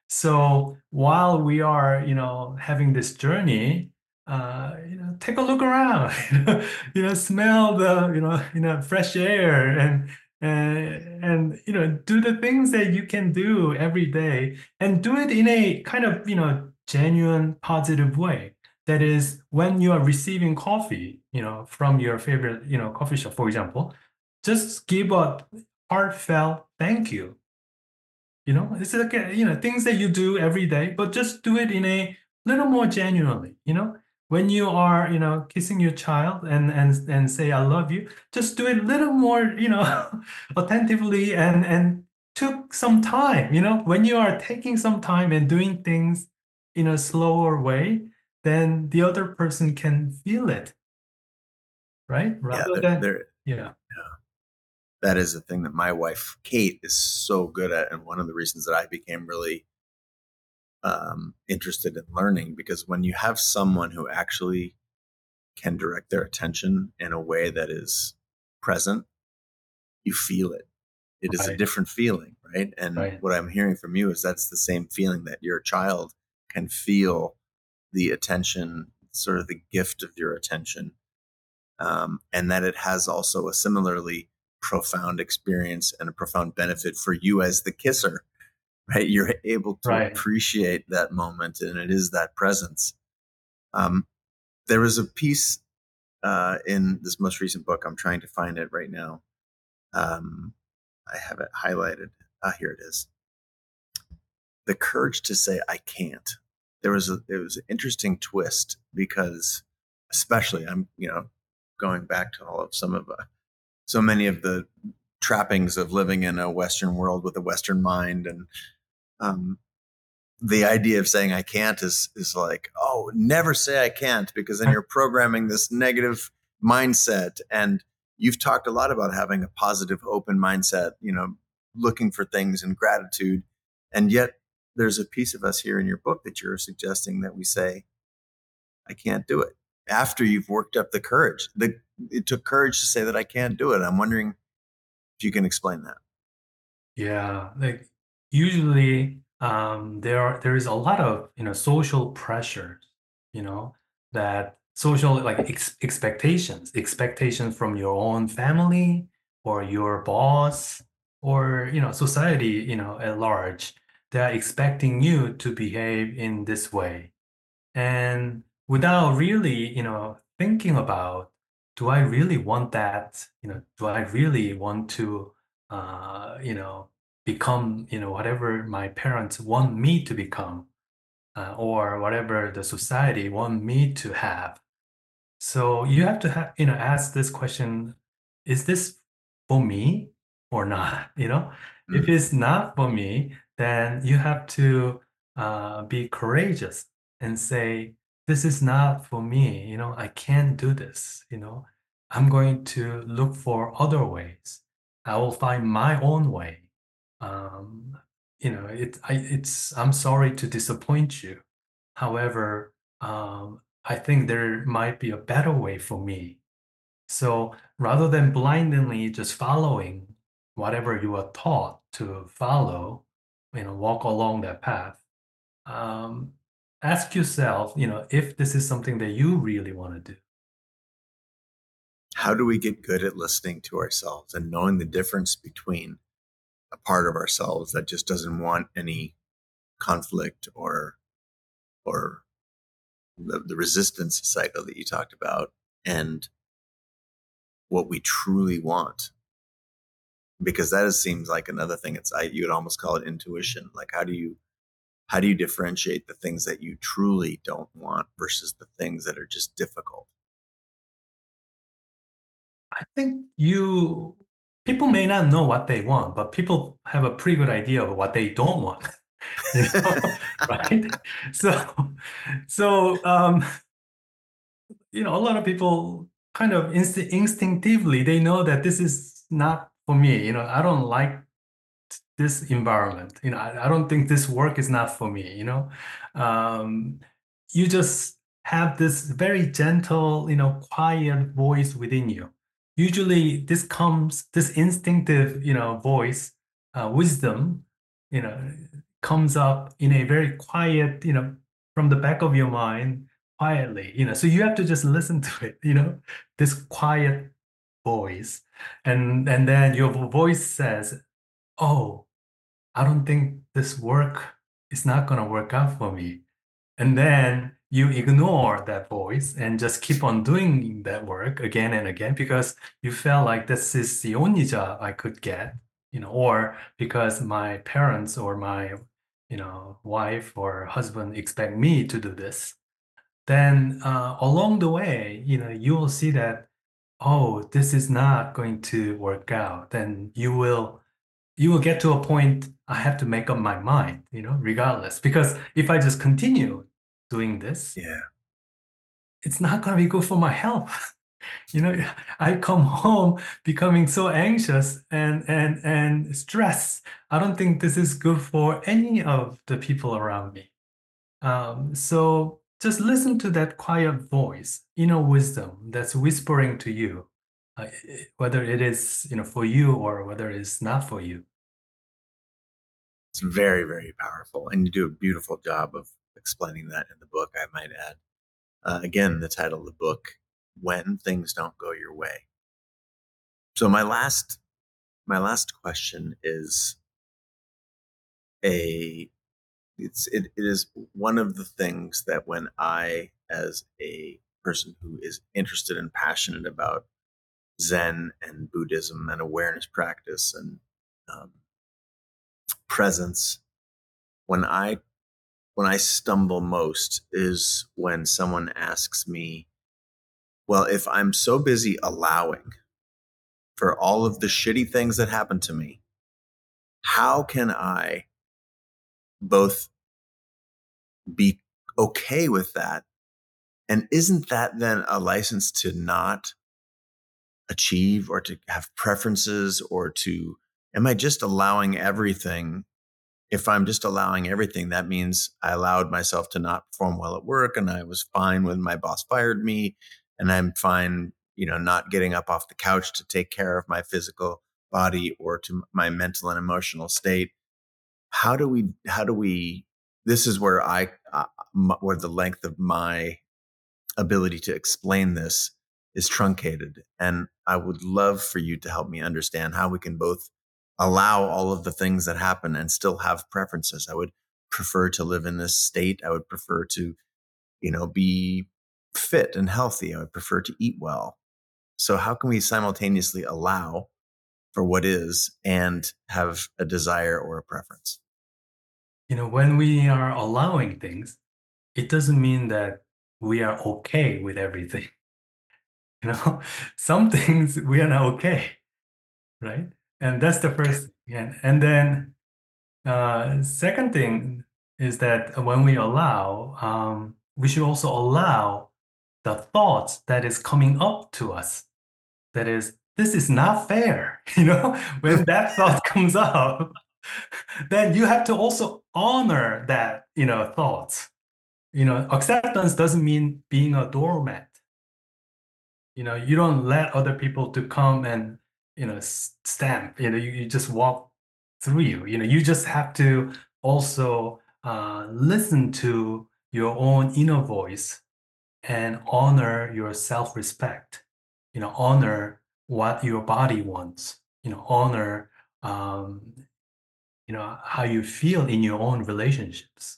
So while we are, you know, having this journey, uh, you know, take a look around, you know, you know, smell the, you know, you know, fresh air and and and you know, do the things that you can do every day and do it in a kind of, you know, genuine, positive way. That is, when you are receiving coffee, you know, from your favorite, you know, coffee shop, for example, just give a heartfelt thank you. You know, it's like, uh, you know, things that you do every day, but just do it in a little more genuinely, you know? When you are, you know, kissing your child and and and say I love you, just do it a little more, you know, attentively and and took some time, you know? When you are taking some time and doing things in a slower way, then the other person can feel it, right? Yeah, Rather there, than, there, yeah. that is a thing that my wife Kate is so good at, and one of the reasons that I became really um, interested in learning, because when you have someone who actually can direct their attention in a way that is present, you feel it. It is a Right, different feeling, right? And right. what I'm hearing from you is that's the same feeling, that your child can feel the attention, sort of the gift of your attention, um, and that it has also a similarly profound experience and a profound benefit for you as the kisser, right? You're able to Right. appreciate that moment, and it is that presence. Um, there was a piece uh, in this most recent book. I'm trying to find it right now. Um, I have it highlighted. Ah, here it is. The courage to say I can't. There was a it was an interesting twist because, especially, I'm you know going back to all of some of uh, so many of the trappings of living in a Western world with a Western mind, and um, the idea of saying I can't is is like, oh, never say I can't, because then you're programming this negative mindset. And you've talked a lot about having a positive, open mindset, you know, looking for things and gratitude. And yet there's a piece of us here in your book that you're suggesting that we say, I can't do it. After you've worked up the courage. The, it took courage to say that I can't do it. I'm wondering if you can explain that. Yeah, like usually um there are there is a lot of, you know, social pressures, you know, that social like ex expectations, expectations from your own family or your boss or, you know, society, you know, at large. They're expecting you to behave in this way. And without really, you know, thinking about, do I really want that? You know, do I really want to, uh, you know, become, you know, whatever my parents want me to become, uh, or whatever the society want me to have? So you have to have, you know, ask this question, is this for me or not? You know, if Mm. it's not for me, then you have to uh, be courageous and say, this is not for me. You know, I can't do this. You know, I'm going to look for other ways. I will find my own way. Um, you know, it, I, it's, I'm sorry to disappoint you. However, um, I think there might be a better way for me. So rather than blindly just following whatever you are taught to follow, you know, walk along that path, um, ask yourself, you know, if this is something that you really want to do. How do we get good at listening to ourselves and knowing the difference between a part of ourselves that just doesn't want any conflict or or the, the resistance cycle that you talked about, and what we truly want? Because that is, seems like another thing. It's I, you would almost call it intuition. Like how do you how do you differentiate the things that you truly don't want versus the things that are just difficult? I think you people may not know what they want, but people have a pretty good idea of what they don't want. You know, right? So, so um, you know, a lot of people kind of inst instinctively they know that this is not for me. You know, I don't like this environment. You know, I, I don't think this work is not for me. You know, um, you just have this very gentle, you know, quiet voice within you. Usually, this comes, this instinctive, you know, voice, uh, wisdom, you know, comes up in a very quiet, you know, from the back of your mind, quietly. You know, so you have to just listen to it. You know, this quiet voice, and and then your voice says, "Oh, I don't think this work is not going to work out for me." And then you ignore that voice and just keep on doing that work again and again because you felt like this is the only job I could get, you know, or because my parents or my, you know, wife or husband expect me to do this. Then uh, along the way, you know, you will see that, oh, this is not going to work out. Then you will you will get to a point I have to make up my mind, you know, regardless. Because if I just continue doing this, Yeah. it's not going to be good for my health. You know, I come home becoming so anxious and and and stressed. I don't think this is good for any of the people around me. Um, so just listen to that quiet voice, inner wisdom that's whispering to you, uh, whether it is, you know, for you or whether it's not for you. It's very, very powerful. And you do a beautiful job of explaining that in the book, I might add. Uh, again, the title of the book, When Things Don't Go Your Way. So, my last my last question is a it's it, it is one of the things that when I, as a person who is interested and passionate about Zen and Buddhism and awareness practice and um, presence, when I when I stumble most is when someone asks me, well, if I'm so busy allowing for all of the shitty things that happen to me, how can I both be okay with that? And isn't that then a license to not achieve or to have preferences or to, am I just allowing everything? If I'm just allowing everything, that means I allowed myself to not perform well at work and I was fine when my boss fired me and I'm fine, you know, not getting up off the couch to take care of my physical body or to my mental and emotional state. How do we, how do we, this is where I, uh, where the length of my ability to explain this is truncated. And I would love for you to help me understand how we can both allow all of the things that happen and still have preferences. I would prefer to live in this state. I would prefer to, you know, be fit and healthy. I would prefer to eat well. So how can we simultaneously allow for what is and have a desire or a preference? You know, when we are allowing things, it doesn't mean that we are okay with everything. You know, some things we are not okay, right? And that's the first thing. And, and then uh, second thing is that when we allow, um, we should also allow the thoughts that is coming up to us. That is, this is not fair. You know, when that thought comes up, then you have to also honor that, you know, thoughts. You know, acceptance doesn't mean being a doormat. You know, you don't let other people to come and, you know, stamp, you know, you, you just walk through you. You know, you just have to also uh, listen to your own inner voice and honor your self-respect. You know, honor what your body wants. You know, honor, um, you know, how you feel in your own relationships.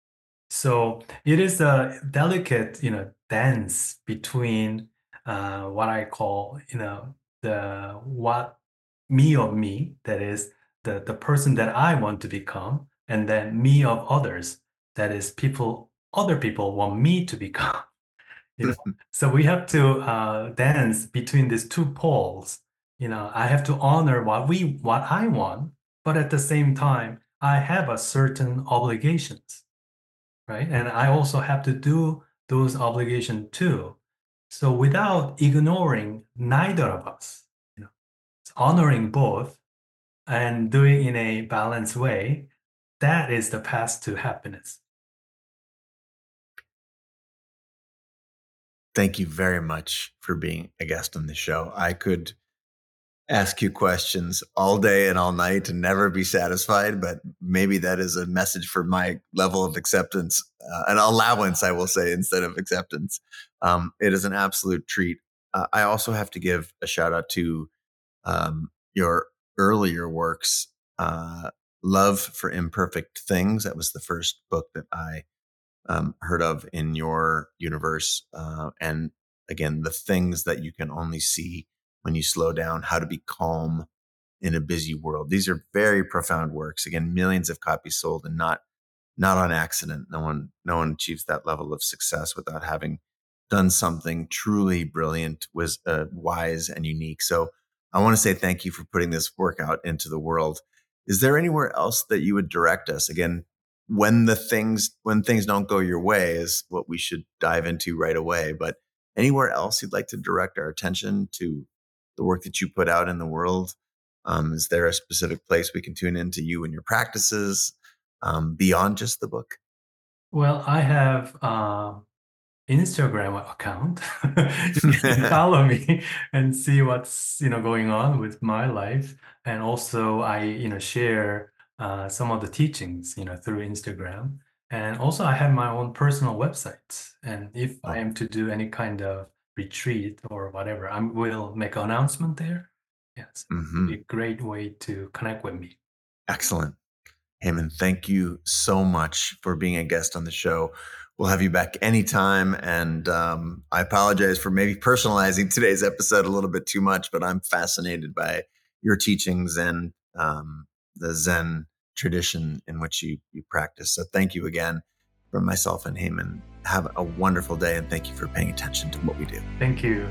So it is a delicate, you know, dance between uh, what I call, you know, the what me of me, that is the the person that I want to become, and then me of others, that is people, other people want me to become. You know, so we have to uh, dance between these two poles. You know, I have to honor what we what I want, but at the same time, I have a certain obligations, right? And I also have to do those obligations too. So without ignoring neither of us, you know, honoring both and doing in a balanced way, that is the path to happiness. Thank you very much for being a guest on the show. I could ask you questions all day and all night and never be satisfied, but maybe that is a message for my level of acceptance, uh, an allowance, I will say, instead of acceptance. Um, it is an absolute treat. Uh, I also have to give a shout out to um, your earlier works, uh, Love for Imperfect Things. That was the first book that I um, heard of in your universe. Uh, and again, the things that you can only see when you slow down, how to be calm in a busy world. These are very profound works. Again, millions of copies sold, and not not on accident. No one no one achieves that level of success without having done something truly brilliant, was uh, wise and unique. So I want to say thank you for putting this work out into the world. Is there anywhere else that you would direct us? Again, when the things when things don't go your way is what we should dive into right away. But anywhere else you'd like to direct our attention to the work that you put out in the world? Um, is there a specific place we can tune into you and your practices um, beyond just the book? Well, I have uh, Instagram account. You can follow me and see what's, you know, going on with my life. And also I, you know, share uh, some of the teachings, you know, through Instagram. And also I have my own personal website. And if I Oh, am to do any kind of retreat or whatever, I will make an announcement there. Yes, Mm-hmm. it'd be a great way to connect with me. Excellent. Heyman, thank you so much for being a guest on the show. We'll have you back anytime. And um, I apologize for maybe personalizing today's episode a little bit too much, but I'm fascinated by your teachings and um, the Zen tradition in which you, you practice. So thank you again from myself and Heyman. Have a wonderful day, and thank you for paying attention to what we do. Thank you.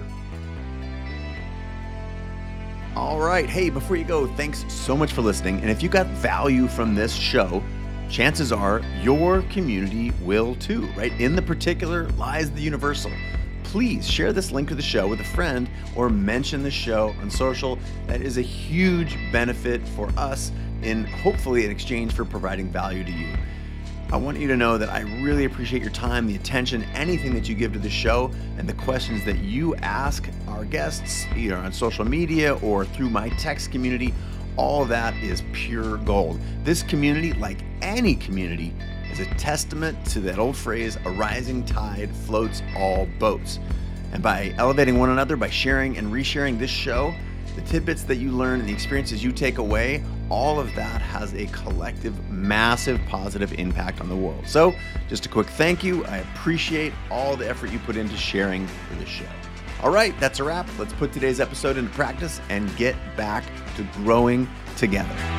All right. Hey, before you go, thanks so much for listening. And if you got value from this show, chances are your community will too, right? In the particular lies the universal. Please share this link to the show with a friend or mention the show on social. That is a huge benefit for us in hopefully in exchange for providing value to you. I want you to know that I really appreciate your time, the attention, anything that you give to the show, and the questions that you ask our guests, either on social media or through my text community. All of that is pure gold. This community, like any community, is a testament to that old phrase, a rising tide floats all boats. And by elevating one another, by sharing and resharing this show, the tidbits that you learn and the experiences you take away, all of that has a collective, massive positive impact on the world. So just a quick thank you. I appreciate all the effort you put into sharing for this show. All right, that's a wrap. Let's put today's episode into practice and get back to growing together.